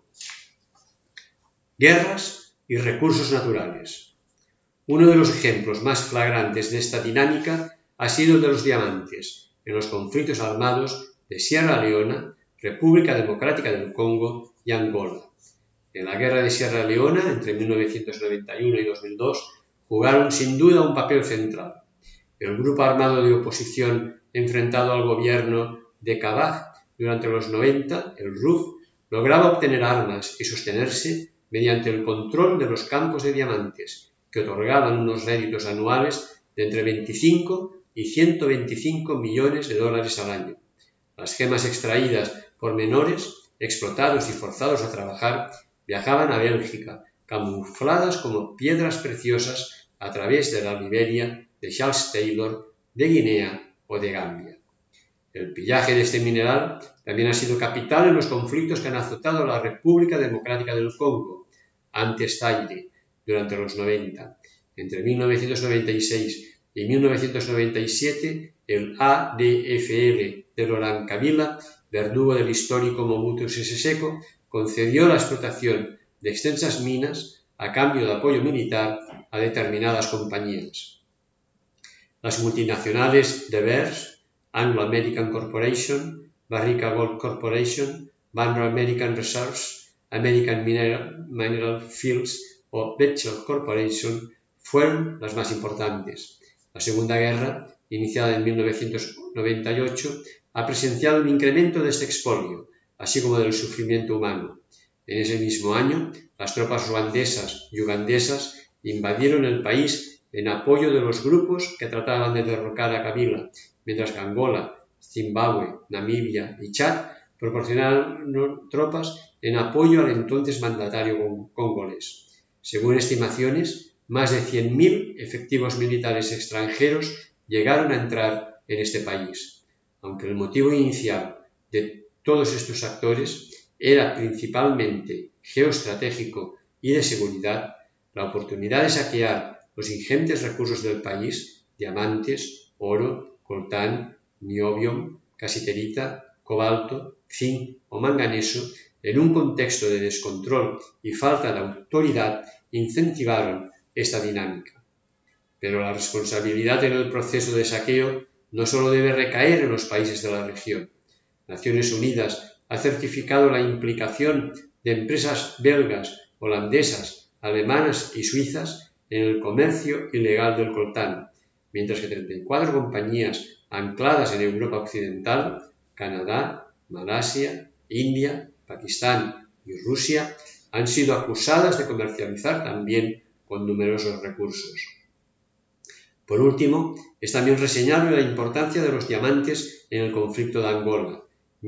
Guerras y recursos naturales. Uno de los ejemplos más flagrantes de esta dinámica ha sido el de los diamantes en los conflictos armados de Sierra Leona, República Democrática del Congo y Angola. En la guerra de Sierra Leona, entre 1991 y 2002, jugaron sin duda un papel central. El grupo armado de oposición enfrentado al gobierno de Kabah durante los 90, el RUF, lograba obtener armas y sostenerse mediante el control de los campos de diamantes, que otorgaban unos réditos anuales de entre 25 y 125 millones de dólares al año. Las gemas extraídas por menores, explotados y forzados a trabajar, viajaban a Bélgica, camufladas como piedras preciosas a través de la Liberia de Charles Taylor, de Guinea o de Gambia. El pillaje de este mineral también ha sido capital en los conflictos que han azotado la República Democrática del Congo, antes Zaire, durante los 90. Entre 1996 y 1997, el ADFL de Laurent Kabila, verdugo del histórico Mobutu Sese Seko, concedió la explotación de extensas minas a cambio de apoyo militar a determinadas compañías. Las multinacionales De Beers, Anglo American Corporation, Barrick Gold Corporation, Barrick American Reserves, American Mineral Fields o Bechtel Corporation fueron las más importantes. La Segunda Guerra, iniciada en 1998, ha presenciado un incremento de este expolio, así como del sufrimiento humano. En ese mismo año, las tropas ruandesas y ugandesas invadieron el país en apoyo de los grupos que trataban de derrocar a Kabila, mientras que Angola, Zimbabue, Namibia y Chad proporcionaron tropas en apoyo al entonces mandatario congolés. Según estimaciones, más de 100.000 efectivos militares extranjeros llegaron a entrar en este país. Aunque el motivo inicial de todos estos actores era principalmente geoestratégico y de seguridad, la oportunidad de saquear los ingentes recursos del país, diamantes, oro, coltán, niobium, casiterita, cobalto, zinc o manganeso, en un contexto de descontrol y falta de autoridad, incentivaron esta dinámica. Pero la responsabilidad en el proceso de saqueo no solo debe recaer en los países de la región. Naciones Unidas ha certificado la implicación de empresas belgas, holandesas, alemanas y suizas en el comercio ilegal del coltán, mientras que 34 compañías ancladas en Europa Occidental, Canadá, Malasia, India, Pakistán y Rusia han sido acusadas de comercializar también con numerosos recursos. Por último, es también reseñable la importancia de los diamantes en el conflicto de Angola,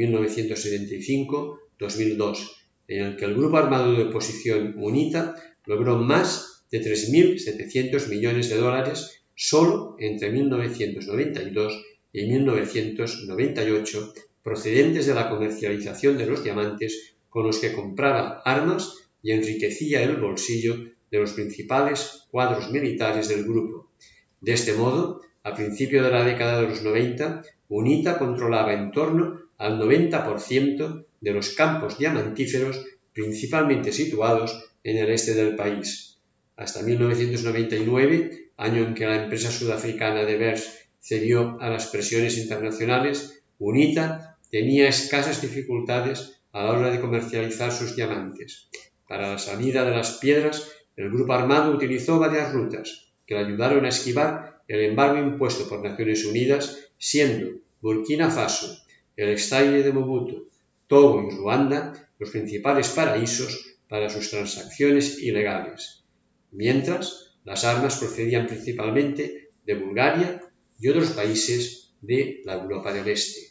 1975-2002, en el que el grupo armado de oposición UNITA logró más de 3.700 millones de dólares solo entre 1992 y 1998, procedentes de la comercialización de los diamantes con los que compraba armas y enriquecía el bolsillo de los principales cuadros militares del grupo. De este modo, a principios de la década de los 90, UNITA controlaba en torno al 90% de los campos diamantíferos, principalmente situados en el este del país. Hasta 1999, año en que la empresa sudafricana De Beers cedió a las presiones internacionales, UNITA tenía escasas dificultades a la hora de comercializar sus diamantes. Para la salida de las piedras, el grupo armado utilizó varias rutas que le ayudaron a esquivar el embargo impuesto por Naciones Unidas, siendo Burkina Faso, el exzaire de Mobutu, Togo y Ruanda los principales paraísos para sus transacciones ilegales. Mientras, Las armas procedían principalmente de Bulgaria y otros países de la Europa del Este.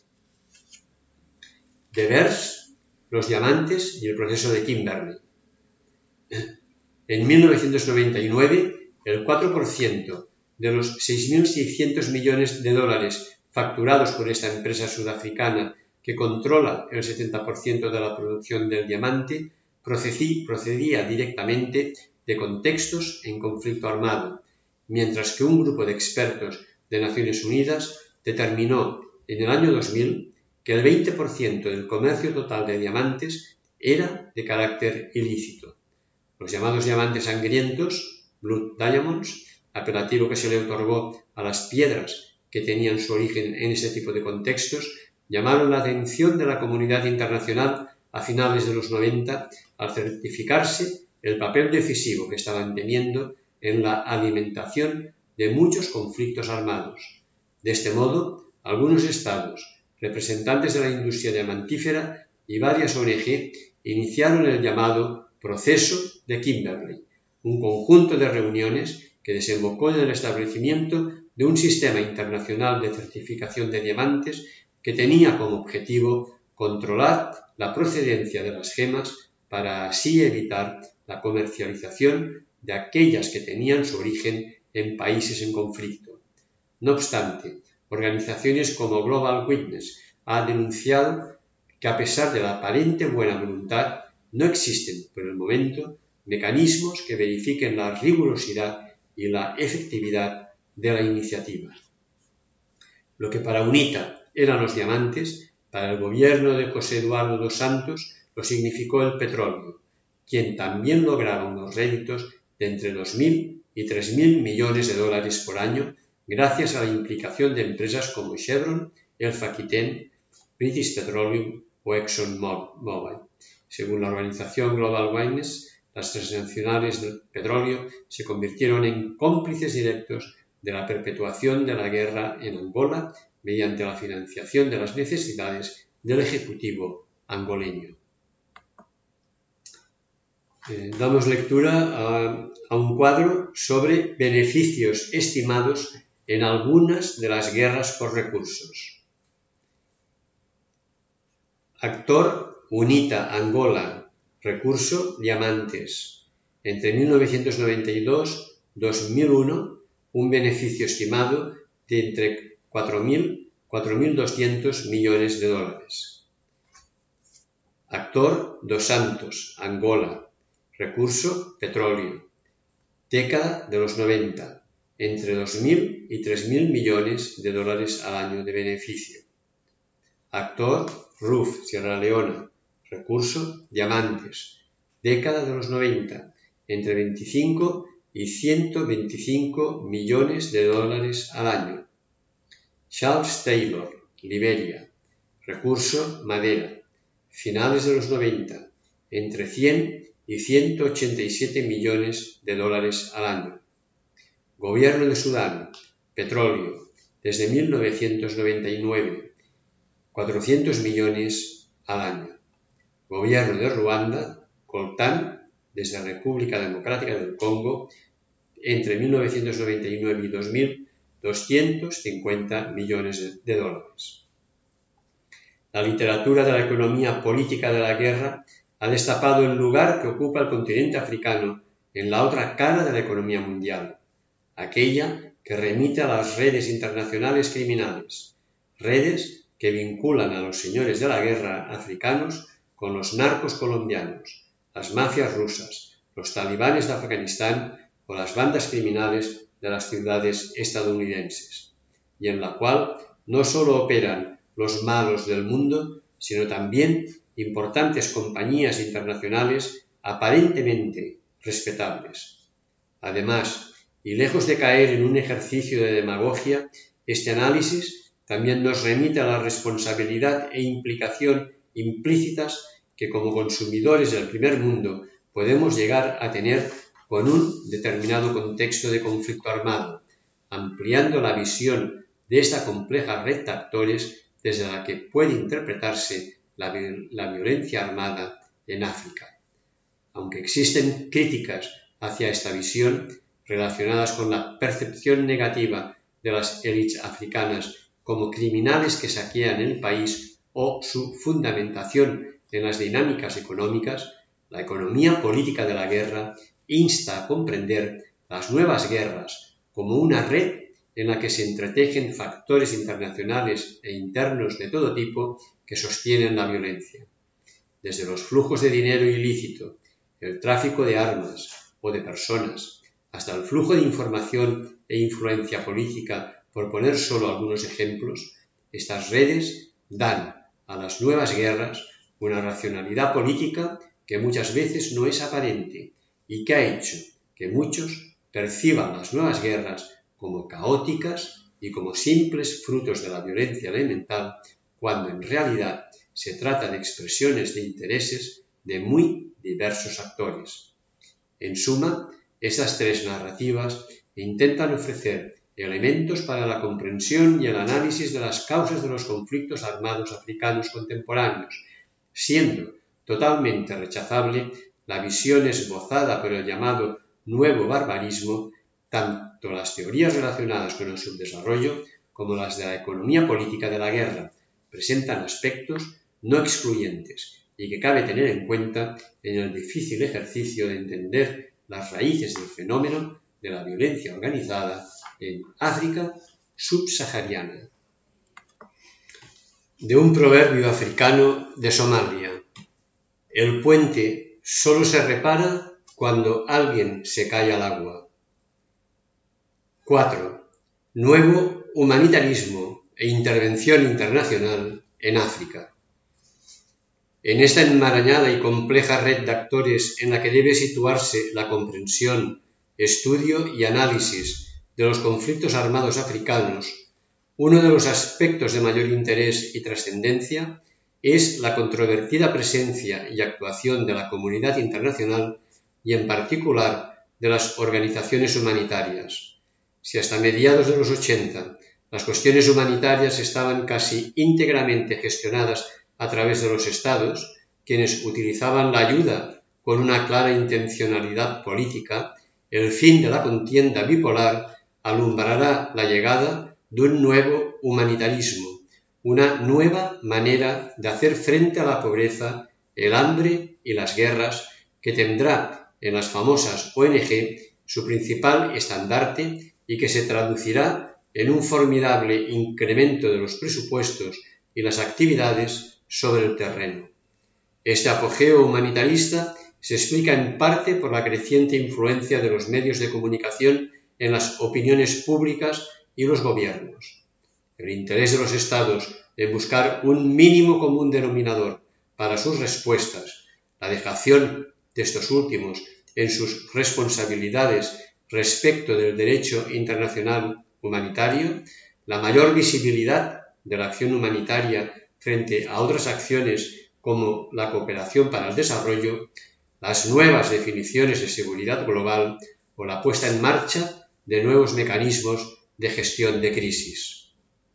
Devers, los diamantes y el proceso de Kimberley. En 1999, el 4% de los 6.600 millones de dólares facturados por esta empresa sudafricana que controla el 70% de la producción del diamante procedía directamente de contextos en conflicto armado, mientras que un grupo de expertos de Naciones Unidas determinó en el año 2000 que el 20% del comercio total de diamantes era de carácter ilícito. Los llamados diamantes sangrientos, Blood Diamonds, apelativo que se le otorgó a las piedras que tenían su origen en ese tipo de contextos, llamaron la atención de la comunidad internacional a finales de los 90 al certificarse el papel decisivo que estaban teniendo en la alimentación de muchos conflictos armados. De este modo, algunos estados, representantes de la industria diamantífera y varias ONG iniciaron el llamado Proceso de Kimberley, un conjunto de reuniones que desembocó en el establecimiento de un sistema internacional de certificación de diamantes que tenía como objetivo controlar la procedencia de las gemas para así evitar la comercialización de aquellas que tenían su origen en países en conflicto. No obstante, organizaciones como Global Witness han denunciado que a pesar de la aparente buena voluntad, no existen por el momento mecanismos que verifiquen la rigurosidad y la efectividad de la iniciativa. Lo que para UNITA eran los diamantes, para el gobierno de José Eduardo dos Santos lo significó el petróleo, quien también lograba unos réditos de entre 2.000 y 3.000 millones de dólares por año gracias a la implicación de empresas como Chevron, Elf Aquitaine, British Petroleum o ExxonMobil. Según la organización Global Witness, las transnacionales del petróleo se convirtieron en cómplices directos de la perpetuación de la guerra en Angola mediante la financiación de las necesidades del Ejecutivo angoleño. Damos lectura a un cuadro sobre beneficios estimados en algunas de las guerras por recursos. Actor UNITA Angola, recurso diamantes. Entre 1992 y 2001, un beneficio estimado de entre 4.000 y 4.200 millones de dólares. Actor dos Santos, Angola, recurso petróleo. Década de los 90, entre 2.000 y 3.000 millones de dólares al año de beneficio. Actor RUF, Sierra Leona, recurso diamantes. Década de los 90, entre 25 y 125 millones de dólares al año. Charles Taylor, Liberia, recurso madera. Finales de los 90, entre 100 y 187 millones de dólares al año. Gobierno de Sudán, petróleo, desde 1999, 400 millones al año. Gobierno de Ruanda, coltán, desde República Democrática del Congo, entre 1999 y 2000, 250 millones de dólares. La literatura de la economía política de la guerra ha destapado el lugar que ocupa el continente africano en la otra cara de la economía mundial, aquella que remite a las redes internacionales criminales, redes que vinculan a los señores de la guerra africanos con los narcos colombianos, las mafias rusas, los talibanes de Afganistán o las bandas criminales de las ciudades estadounidenses, y en la cual no solo operan los malos del mundo, sino también importantes compañías internacionales aparentemente respetables. Además, y lejos de caer en un ejercicio de demagogia, este análisis también nos remite a la responsabilidad e implicación implícitas que como consumidores del primer mundo podemos llegar a tener con un determinado contexto de conflicto armado, ampliando la visión de esta compleja red de actores desde la que puede interpretarse la violencia armada en África. Aunque existen críticas hacia esta visión, relacionadas con la percepción negativa de las élites africanas como criminales que saquean el país o su fundamentación en las dinámicas económicas, la economía política de la guerra insta a comprender las nuevas guerras como una red en la que se entretejen factores internacionales e internos de todo tipo que sostienen la violencia. Desde los flujos de dinero ilícito, el tráfico de armas o de personas, hasta el flujo de información e influencia política, por poner solo algunos ejemplos, estas redes dan a las nuevas guerras una racionalidad política que muchas veces no es aparente y que ha hecho que muchos perciban las nuevas guerras como caóticas y como simples frutos de la violencia elemental, cuando en realidad se trata de expresiones de intereses de muy diversos actores. En suma, estas tres narrativas intentan ofrecer elementos para la comprensión y el análisis de las causas de los conflictos armados africanos contemporáneos, siendo totalmente rechazable la visión esbozada por el llamado nuevo barbarismo. Tanto las teorías relacionadas con el subdesarrollo como las de la economía política de la guerra presentan aspectos no excluyentes y que cabe tener en cuenta en el difícil ejercicio de entender las raíces del fenómeno de la violencia organizada en África subsahariana. De un proverbio africano de Somalia: el puente solo se repara cuando alguien se cae al agua. 4. Nuevo humanitarismo e intervención internacional en África. En esta enmarañada y compleja red de actores en la que debe situarse la comprensión, estudio y análisis de los conflictos armados africanos, uno de los aspectos de mayor interés y trascendencia es la controvertida presencia y actuación de la comunidad internacional y en particular de las organizaciones humanitarias. Si hasta mediados de los 80 las cuestiones humanitarias estaban casi íntegramente gestionadas a través de los estados, quienes utilizaban la ayuda con una clara intencionalidad política, el fin de la contienda bipolar alumbrará la llegada de un nuevo humanitarismo, una nueva manera de hacer frente a la pobreza, el hambre y las guerras, que tendrá en las famosas ONG su principal estandarte y que se traducirá en un formidable incremento de los presupuestos y las actividades sobre el terreno. Este apogeo humanitarista se explica en parte por la creciente influencia de los medios de comunicación en las opiniones públicas y los gobiernos. El interés de los estados en buscar un mínimo común denominador para sus respuestas, la dejación de estos últimos en sus responsabilidades respecto del derecho internacional humanitario, la mayor visibilidad de la acción humanitaria frente a otras acciones como la cooperación para el desarrollo, las nuevas definiciones de seguridad global o la puesta en marcha de nuevos mecanismos de gestión de crisis.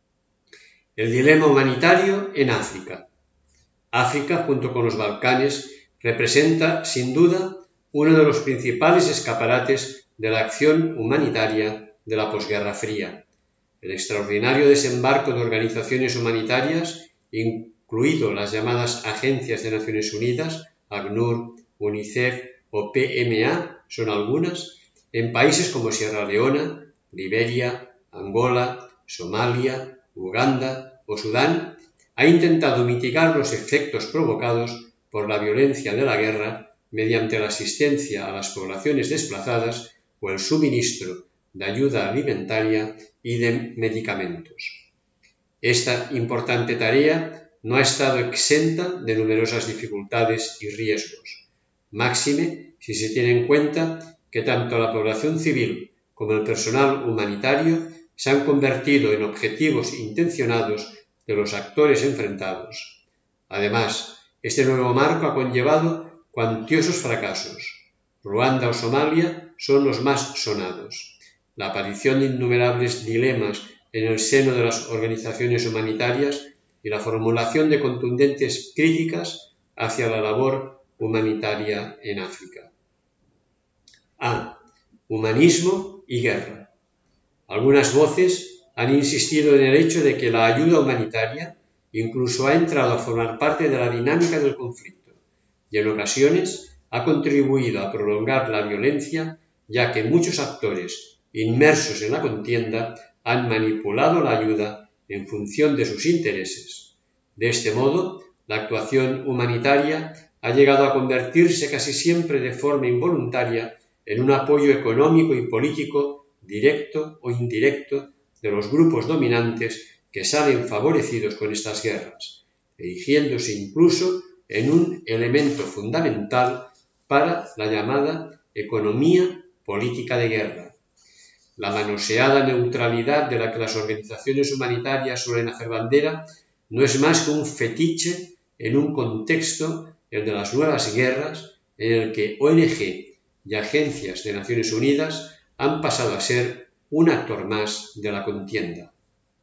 El dilema humanitario en África. África, junto con los Balcanes, representa sin duda uno de los principales escaparates de la acción humanitaria de la posguerra fría. El extraordinario desembarco de organizaciones humanitarias, incluido las llamadas Agencias de Naciones Unidas, ACNUR, UNICEF o PMA, son algunas, en países como Sierra Leona, Liberia, Angola, Somalia, Uganda o Sudán, ha intentado mitigar los efectos provocados por la violencia de la guerra mediante la asistencia a las poblaciones desplazadas o el suministro de ayuda alimentaria y de medicamentos. Esta importante tarea no ha estado exenta de numerosas dificultades y riesgos, máxime si se tiene en cuenta que tanto la población civil como el personal humanitario se han convertido en objetivos intencionados de los actores enfrentados. Además, este nuevo marco ha conllevado cuantiosos fracasos. Ruanda o Somalia son los más sonados. La aparición de innumerables dilemas en el seno de las organizaciones humanitarias y la formulación de contundentes críticas hacia la labor humanitaria en África. A. humanismo y guerra. Algunas voces han insistido en el hecho de que la ayuda humanitaria incluso ha entrado a formar parte de la dinámica del conflicto y en ocasiones ha contribuido a prolongar la violencia, ya que muchos actores inmersos en la contienda han manipulado la ayuda en función de sus intereses. De este modo, la actuación humanitaria ha llegado a convertirse casi siempre de forma involuntaria en un apoyo económico y político directo o indirecto de los grupos dominantes que salen favorecidos con estas guerras, erigiéndose incluso en un elemento fundamental para la llamada economía política de guerra. La manoseada neutralidad de la que las organizaciones humanitarias suelen hacer bandera no es más que un fetiche en un contexto, el de las nuevas guerras, en el que ONG y agencias de Naciones Unidas han pasado a ser un actor más de la contienda.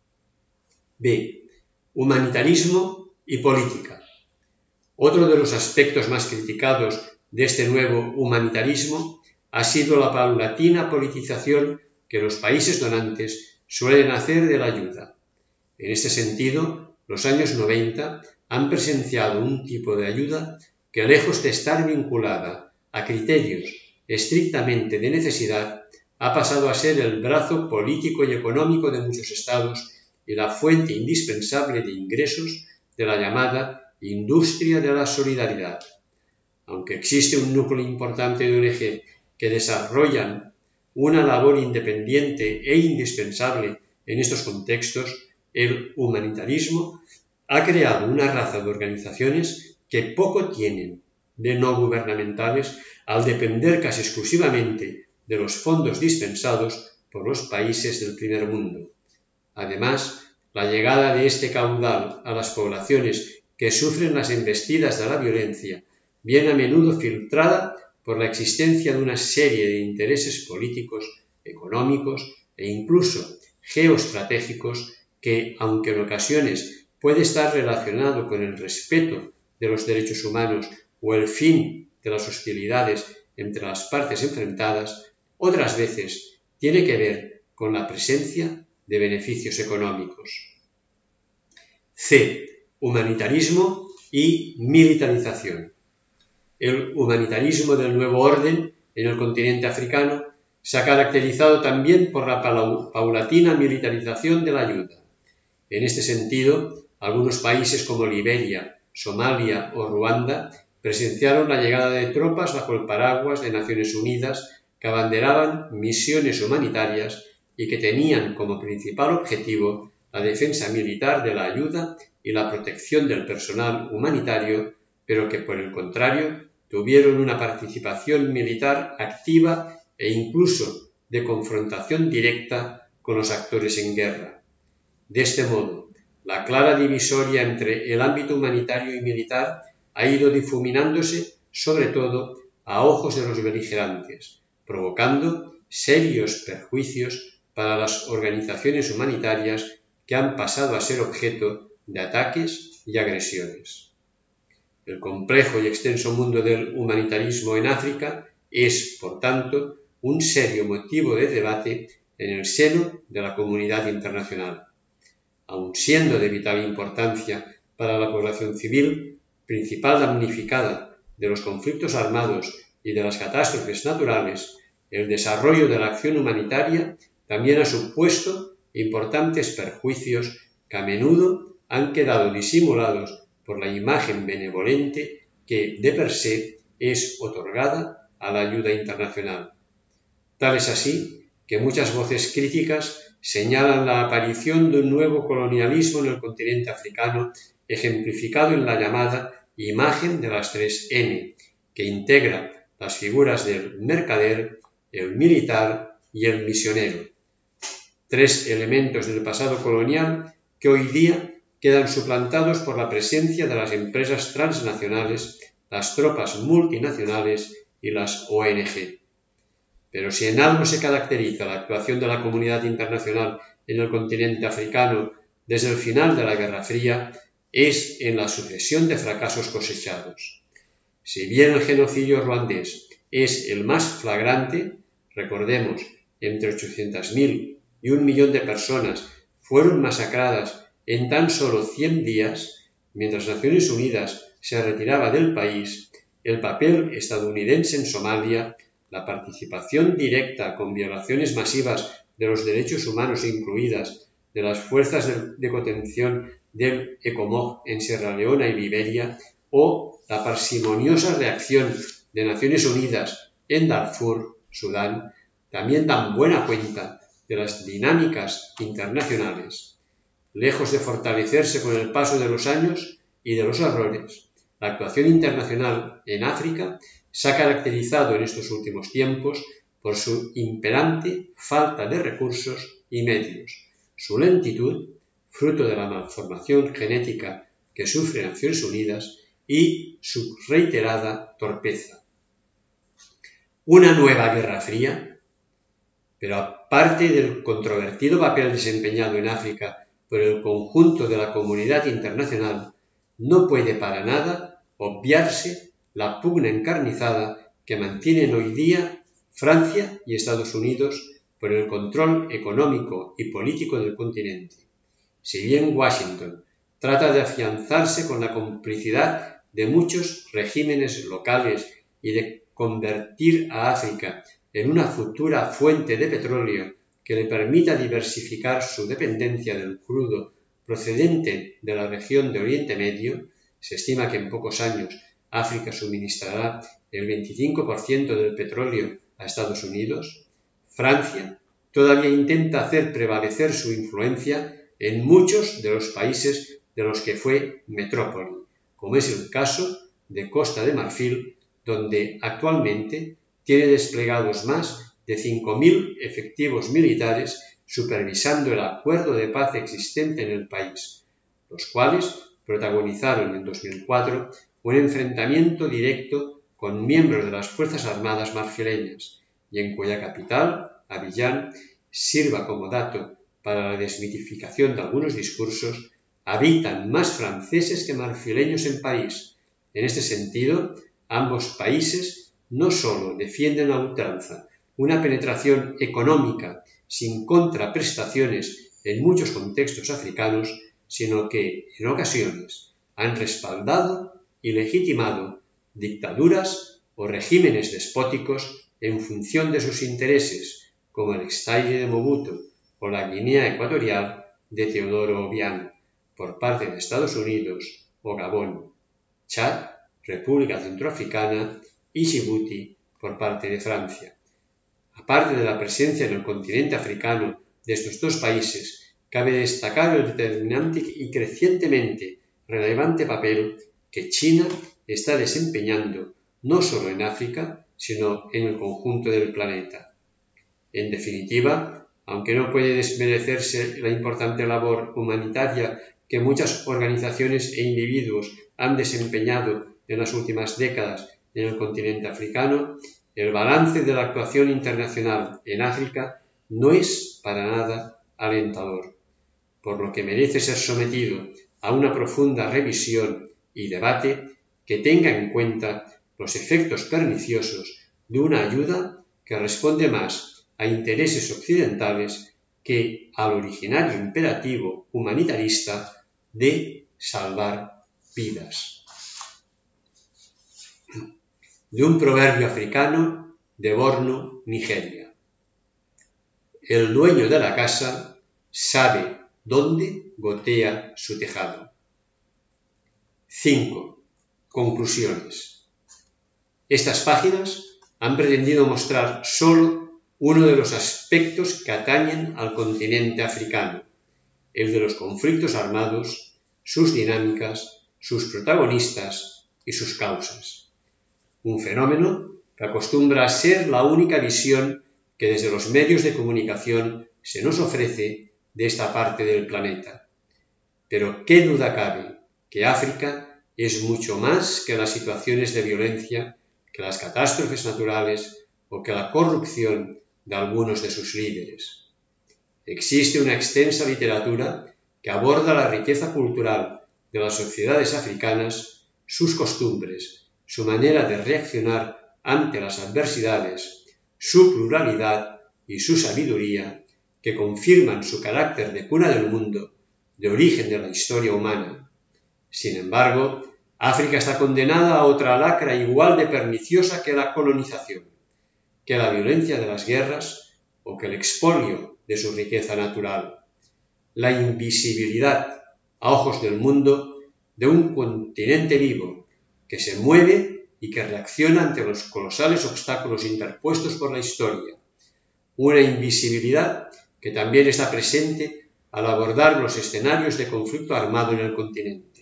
B. Humanitarismo y política. Otro de los aspectos más criticados de este nuevo humanitarismo ha sido la paulatina politización que los países donantes suelen hacer de la ayuda. En este sentido, los años 90 han presenciado un tipo de ayuda que, lejos de estar vinculada a criterios estrictamente de necesidad, ha pasado a ser el brazo político y económico de muchos estados y la fuente indispensable de ingresos de la llamada industria de la solidaridad. Aunque existe un núcleo importante de ONG que desarrollan una labor independiente e indispensable en estos contextos, el humanitarismo ha creado una raza de organizaciones que poco tienen de no gubernamentales al depender casi exclusivamente de los fondos dispensados por los países del primer mundo. Además, la llegada de este caudal a las poblaciones que sufren las embestidas de la violencia viene a menudo filtrada por la existencia de una serie de intereses políticos, económicos e incluso geoestratégicos que, aunque en ocasiones puede estar relacionado con el respeto de los derechos humanos o el fin de las hostilidades entre las partes enfrentadas, otras veces tiene que ver con la presencia de beneficios económicos. C. Humanitarismo y militarización. El humanitarismo del nuevo orden en el continente africano se ha caracterizado también por la paulatina militarización de la ayuda. En este sentido, algunos países como Liberia, Somalia o Ruanda presenciaron la llegada de tropas bajo el paraguas de Naciones Unidas que abanderaban misiones humanitarias y que tenían como principal objetivo la defensa militar de la ayuda y la protección del personal humanitario, pero que por el contrario tuvieron una participación militar activa e incluso de confrontación directa con los actores en guerra. De este modo, la clara divisoria entre el ámbito humanitario y militar ha ido difuminándose sobre todo a ojos de los beligerantes, provocando serios perjuicios para las organizaciones humanitarias que han pasado a ser objeto de ataques y agresiones. El complejo y extenso mundo del humanitarismo en África es, por tanto, un serio motivo de debate en el seno de la comunidad internacional. Aun siendo de vital importancia para la población civil, principal damnificada de los conflictos armados y de las catástrofes naturales, el desarrollo de la acción humanitaria también ha supuesto importantes perjuicios que a menudo han quedado disimulados por la imagen benevolente que de per se es otorgada a la ayuda internacional. Tal es así que muchas voces críticas señalan la aparición de un nuevo colonialismo en el continente africano, ejemplificado en la llamada imagen de las 3M, que integra las figuras del mercader, el militar y el misionero. Tres elementos del pasado colonial que hoy día quedan suplantados por la presencia de las empresas transnacionales, las tropas multinacionales y las ONG. Pero si en algo se caracteriza la actuación de la comunidad internacional en el continente africano desde el final de la Guerra Fría, es en la sucesión de fracasos cosechados. Si bien el genocidio ruandés es el más flagrante, recordemos, entre 800.000 y 1 millón de personas fueron masacradas en tan solo 100 días, mientras Naciones Unidas se retiraba del país, el papel estadounidense en Somalia, la participación directa con violaciones masivas de los derechos humanos incluidas de las fuerzas de contención del ECOMOG en Sierra Leona y Liberia, o la parsimoniosa reacción de Naciones Unidas en Darfur, Sudán, también dan buena cuenta de las dinámicas internacionales. Lejos de fortalecerse con el paso de los años y de los errores, la actuación internacional en África se ha caracterizado en estos últimos tiempos por su imperante falta de recursos y medios, su lentitud, fruto de la malformación genética que sufre Naciones Unidas, y su reiterada torpeza. Una nueva Guerra Fría, pero aparte del controvertido papel desempeñado en África por el conjunto de la comunidad internacional, no puede para nada obviarse la pugna encarnizada que mantienen hoy día Francia y Estados Unidos por el control económico y político del continente. Si bien Washington trata de afianzarse con la complicidad de muchos regímenes locales y de convertir a África en una futura fuente de petróleo que le permita diversificar su dependencia del crudo procedente de la región de Oriente Medio, se estima que en pocos años África suministrará el 25% del petróleo a Estados Unidos, Francia todavía intenta hacer prevalecer su influencia en muchos de los países de los que fue metrópoli, como es el caso de Costa de Marfil, donde actualmente tiene desplegados más de 5.000 efectivos militares supervisando el acuerdo de paz existente en el país, los cuales protagonizaron en 2004 un enfrentamiento directo con miembros de las Fuerzas Armadas marfileñas y en cuya capital, Abiyán, sirva como dato para la desmitificación de algunos discursos, habitan más franceses que marfileños en París. En este sentido, ambos países no solo defienden a ultranza una penetración económica sin contraprestaciones en muchos contextos africanos, sino que, en ocasiones, han respaldado y legitimado dictaduras o regímenes despóticos en función de sus intereses, como el Extaile de Mobutu o la Guinea Ecuatorial de Teodoro Obiang, por parte de Estados Unidos o Gabón, Chad, República Centroafricana y Djibouti por parte de Francia. Aparte de la presencia en el continente africano de estos dos países, cabe destacar el determinante y crecientemente relevante papel que China está desempeñando no solo en África, sino en el conjunto del planeta. En definitiva, aunque no puede desmerecerse la importante labor humanitaria que muchas organizaciones e individuos han desempeñado en las últimas décadas en el continente africano, el balance de la actuación internacional en África no es para nada alentador, por lo que merece ser sometido a una profunda revisión y debate que tenga en cuenta los efectos perniciosos de una ayuda que responde más a intereses occidentales que al originario imperativo humanitarista de salvar vidas. De un proverbio africano de Borno, Nigeria. El dueño de la casa sabe dónde gotea su tejado. 5. Conclusiones. Estas páginas han pretendido mostrar solo uno de los aspectos que atañen al continente africano, el de los conflictos armados, sus dinámicas, sus protagonistas y sus causas. Un fenómeno que acostumbra a ser la única visión que desde los medios de comunicación se nos ofrece de esta parte del planeta. Pero qué duda cabe que África es mucho más que las situaciones de violencia, que las catástrofes naturales o que la corrupción de algunos de sus líderes. Existe una extensa literatura que aborda la riqueza cultural de las sociedades africanas, sus costumbres, su manera de reaccionar ante las adversidades, su pluralidad y su sabiduría, que confirman su carácter de cuna del mundo, de origen de la historia humana. Sin embargo, África está condenada a otra lacra igual de perniciosa que la colonización, que la violencia de las guerras o que el expolio de su riqueza natural, la invisibilidad a ojos del mundo de un continente vivo que se mueve y que reacciona ante los colosales obstáculos interpuestos por la historia, una invisibilidad que también está presente al abordar los escenarios de conflicto armado en el continente.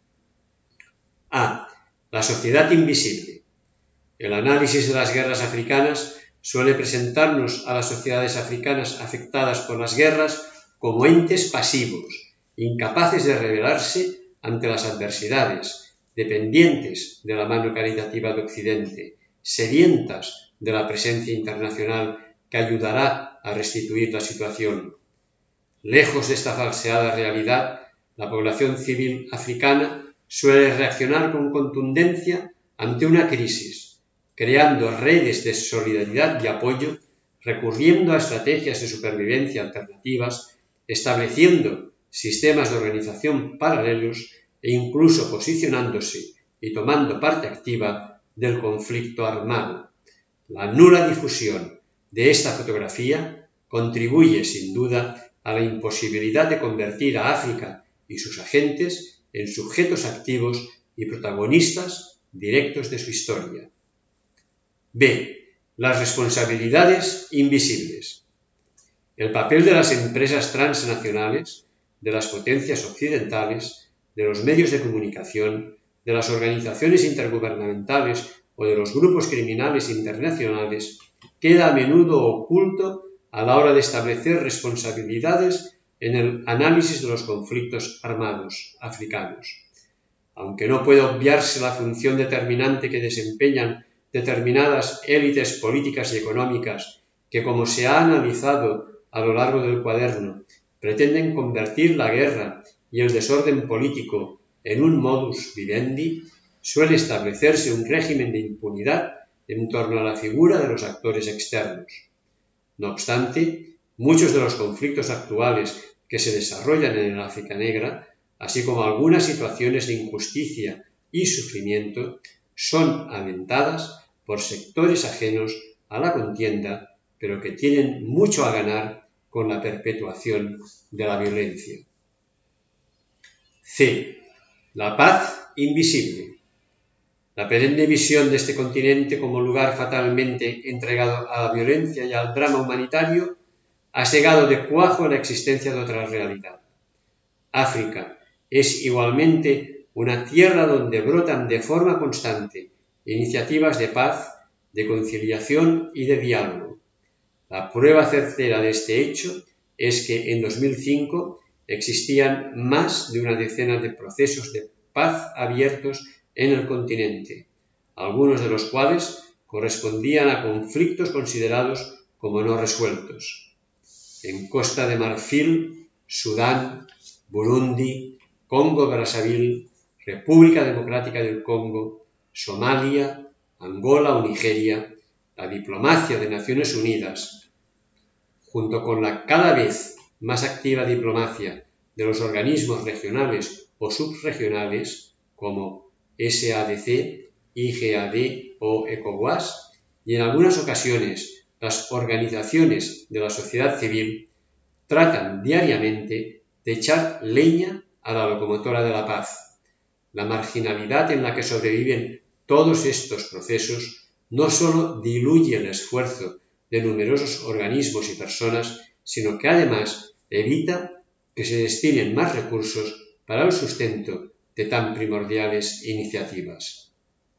A. La sociedad invisible. El análisis de las guerras africanas suele presentarnos a las sociedades africanas afectadas por las guerras como entes pasivos, incapaces de rebelarse ante las adversidades, dependientes de la mano caritativa de Occidente, sedientas de la presencia internacional que ayudará a restituir la situación. Lejos de esta falseada realidad, la población civil africana suele reaccionar con contundencia ante una crisis, creando redes de solidaridad y apoyo, recurriendo a estrategias de supervivencia alternativas, estableciendo sistemas de organización paralelos e incluso posicionándose y tomando parte activa del conflicto armado. La nula difusión de esta fotografía contribuye sin duda a la imposibilidad de convertir a África y sus agentes en sujetos activos y protagonistas directos de su historia. B. Las responsabilidades invisibles. El papel de las empresas transnacionales, de las potencias occidentales, de los medios de comunicación, de las organizaciones intergubernamentales o de los grupos criminales internacionales queda a menudo oculto a la hora de establecer responsabilidades en el análisis de los conflictos armados africanos. Aunque no puede obviarse la función determinante que desempeñan determinadas élites políticas y económicas que, como se ha analizado a lo largo del cuaderno, pretenden convertir la guerra y el desorden político en un modus vivendi, suele establecerse un régimen de impunidad en torno a la figura de los actores externos. No obstante, muchos de los conflictos actuales que se desarrollan en el África negra, así como algunas situaciones de injusticia y sufrimiento, son alentadas por sectores ajenos a la contienda, pero que tienen mucho a ganar con la perpetuación de la violencia. C. La paz invisible. La perenne visión de este continente como lugar fatalmente entregado a la violencia y al drama humanitario ha cegado de cuajo la existencia de otra realidad. África es igualmente una tierra donde brotan de forma constante iniciativas de paz, de conciliación y de diálogo. La prueba certera de este hecho es que en 2005 existían más de una decena de procesos de paz abiertos en el continente, algunos de los cuales correspondían a conflictos considerados como no resueltos. En Costa de Marfil, Sudán, Burundi, Congo-Brazzaville, República Democrática del Congo, Somalia, Angola o Nigeria, la diplomacia de Naciones Unidas, junto con la cada vez más activa diplomacia de los organismos regionales o subregionales, como SADC, IGAD o ECOWAS, y en algunas ocasiones las organizaciones de la sociedad civil, tratan diariamente de echar leña a la locomotora de la paz. La marginalidad en la que sobreviven todos estos procesos no solo diluye el esfuerzo de numerosos organismos y personas, sino que además evita que se destinen más recursos para el sustento de tan primordiales iniciativas.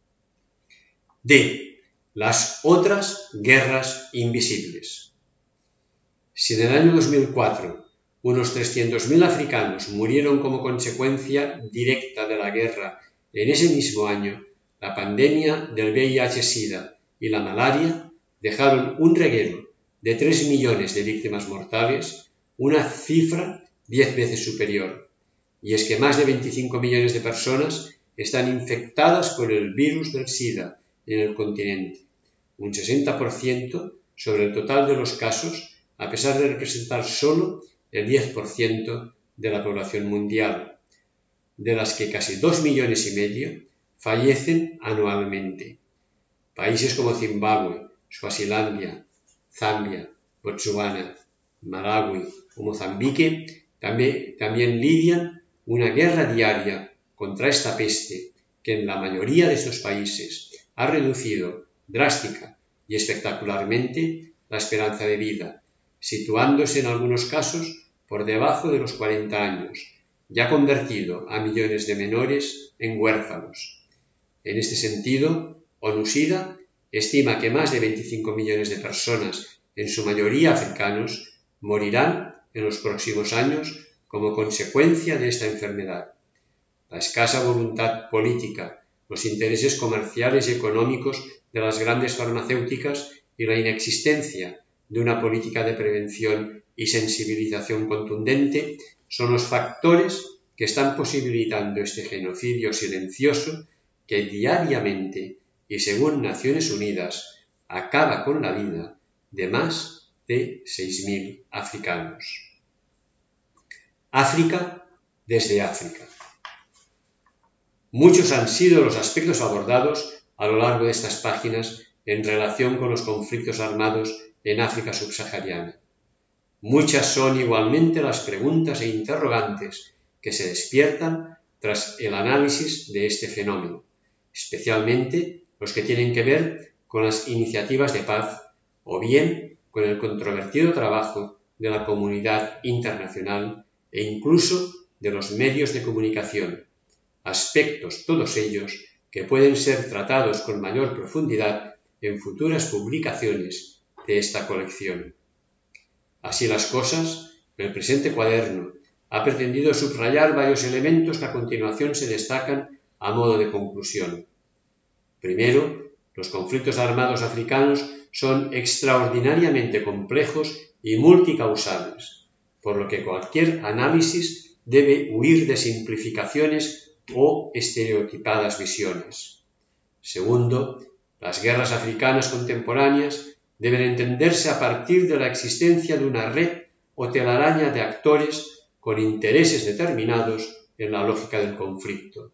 D. Las otras guerras invisibles. Si en el año 2004 unos 300.000 africanos murieron como consecuencia directa de la guerra, en ese mismo año la pandemia del VIH-Sida y la malaria dejaron un reguero de 3 millones de víctimas mortales, una cifra 10 veces superior. Y es que más de 25 millones de personas están infectadas por el virus del SIDA en el continente, un 60% sobre el total de los casos, a pesar de representar solo el 10% de la población mundial, de las que casi 2,5 millones fallecen anualmente. Países como Zimbabue, Suazilandia, Zambia, Botsuana, Malawi o Mozambique también lidian una guerra diaria contra esta peste que en la mayoría de estos países ha reducido drástica y espectacularmente la esperanza de vida, situándose en algunos casos por debajo de los 40 años, y ha convertido a millones de menores en huérfanos. En este sentido, ONU-SIDA estima que más de 25 millones de personas, en su mayoría africanos, morirán en los próximos años como consecuencia de esta enfermedad. La escasa voluntad política, los intereses comerciales y económicos de las grandes farmacéuticas y la inexistencia de una política de prevención y sensibilización contundente son los factores que están posibilitando este genocidio silencioso que diariamente y según Naciones Unidas acaba con la vida de más de 6.000 africanos. África desde África. Muchos han sido los aspectos abordados a lo largo de estas páginas en relación con los conflictos armados en África subsahariana. Muchas son igualmente las preguntas e interrogantes que se despiertan tras el análisis de este fenómeno, especialmente los que tienen que ver con las iniciativas de paz o bien con el controvertido trabajo de la comunidad internacional e incluso de los medios de comunicación, aspectos todos ellos que pueden ser tratados con mayor profundidad en futuras publicaciones de esta colección. Así las cosas, el presente cuaderno ha pretendido subrayar varios elementos que a continuación se destacan a modo de conclusión. Primero, los conflictos armados africanos son extraordinariamente complejos y multicausables, por lo que cualquier análisis debe huir de simplificaciones o estereotipadas visiones. Segundo, las guerras africanas contemporáneas deben entenderse a partir de la existencia de una red o telaraña de actores con intereses determinados en la lógica del conflicto.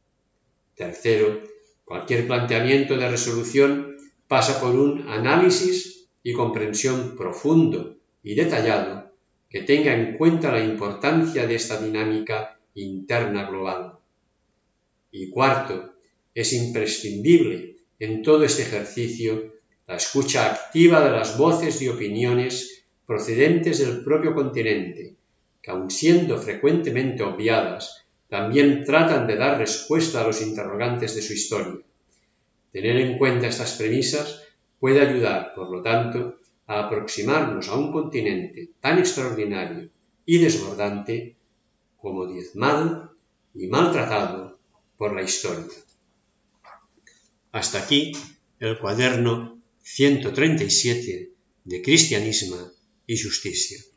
Tercero, cualquier planteamiento de resolución pasa por un análisis y comprensión profundo y detallado que tenga en cuenta la importancia de esta dinámica interna global. Y cuarto, es imprescindible en todo este ejercicio la escucha activa de las voces y opiniones procedentes del propio continente, que aun siendo frecuentemente obviadas, también tratan de dar respuesta a los interrogantes de su historia. Tener en cuenta estas premisas puede ayudar, por lo tanto, a aproximarnos a un continente tan extraordinario y desbordante como diezmado y maltratado por la historia. Hasta aquí el cuaderno 137 de Cristianisme y Justicia.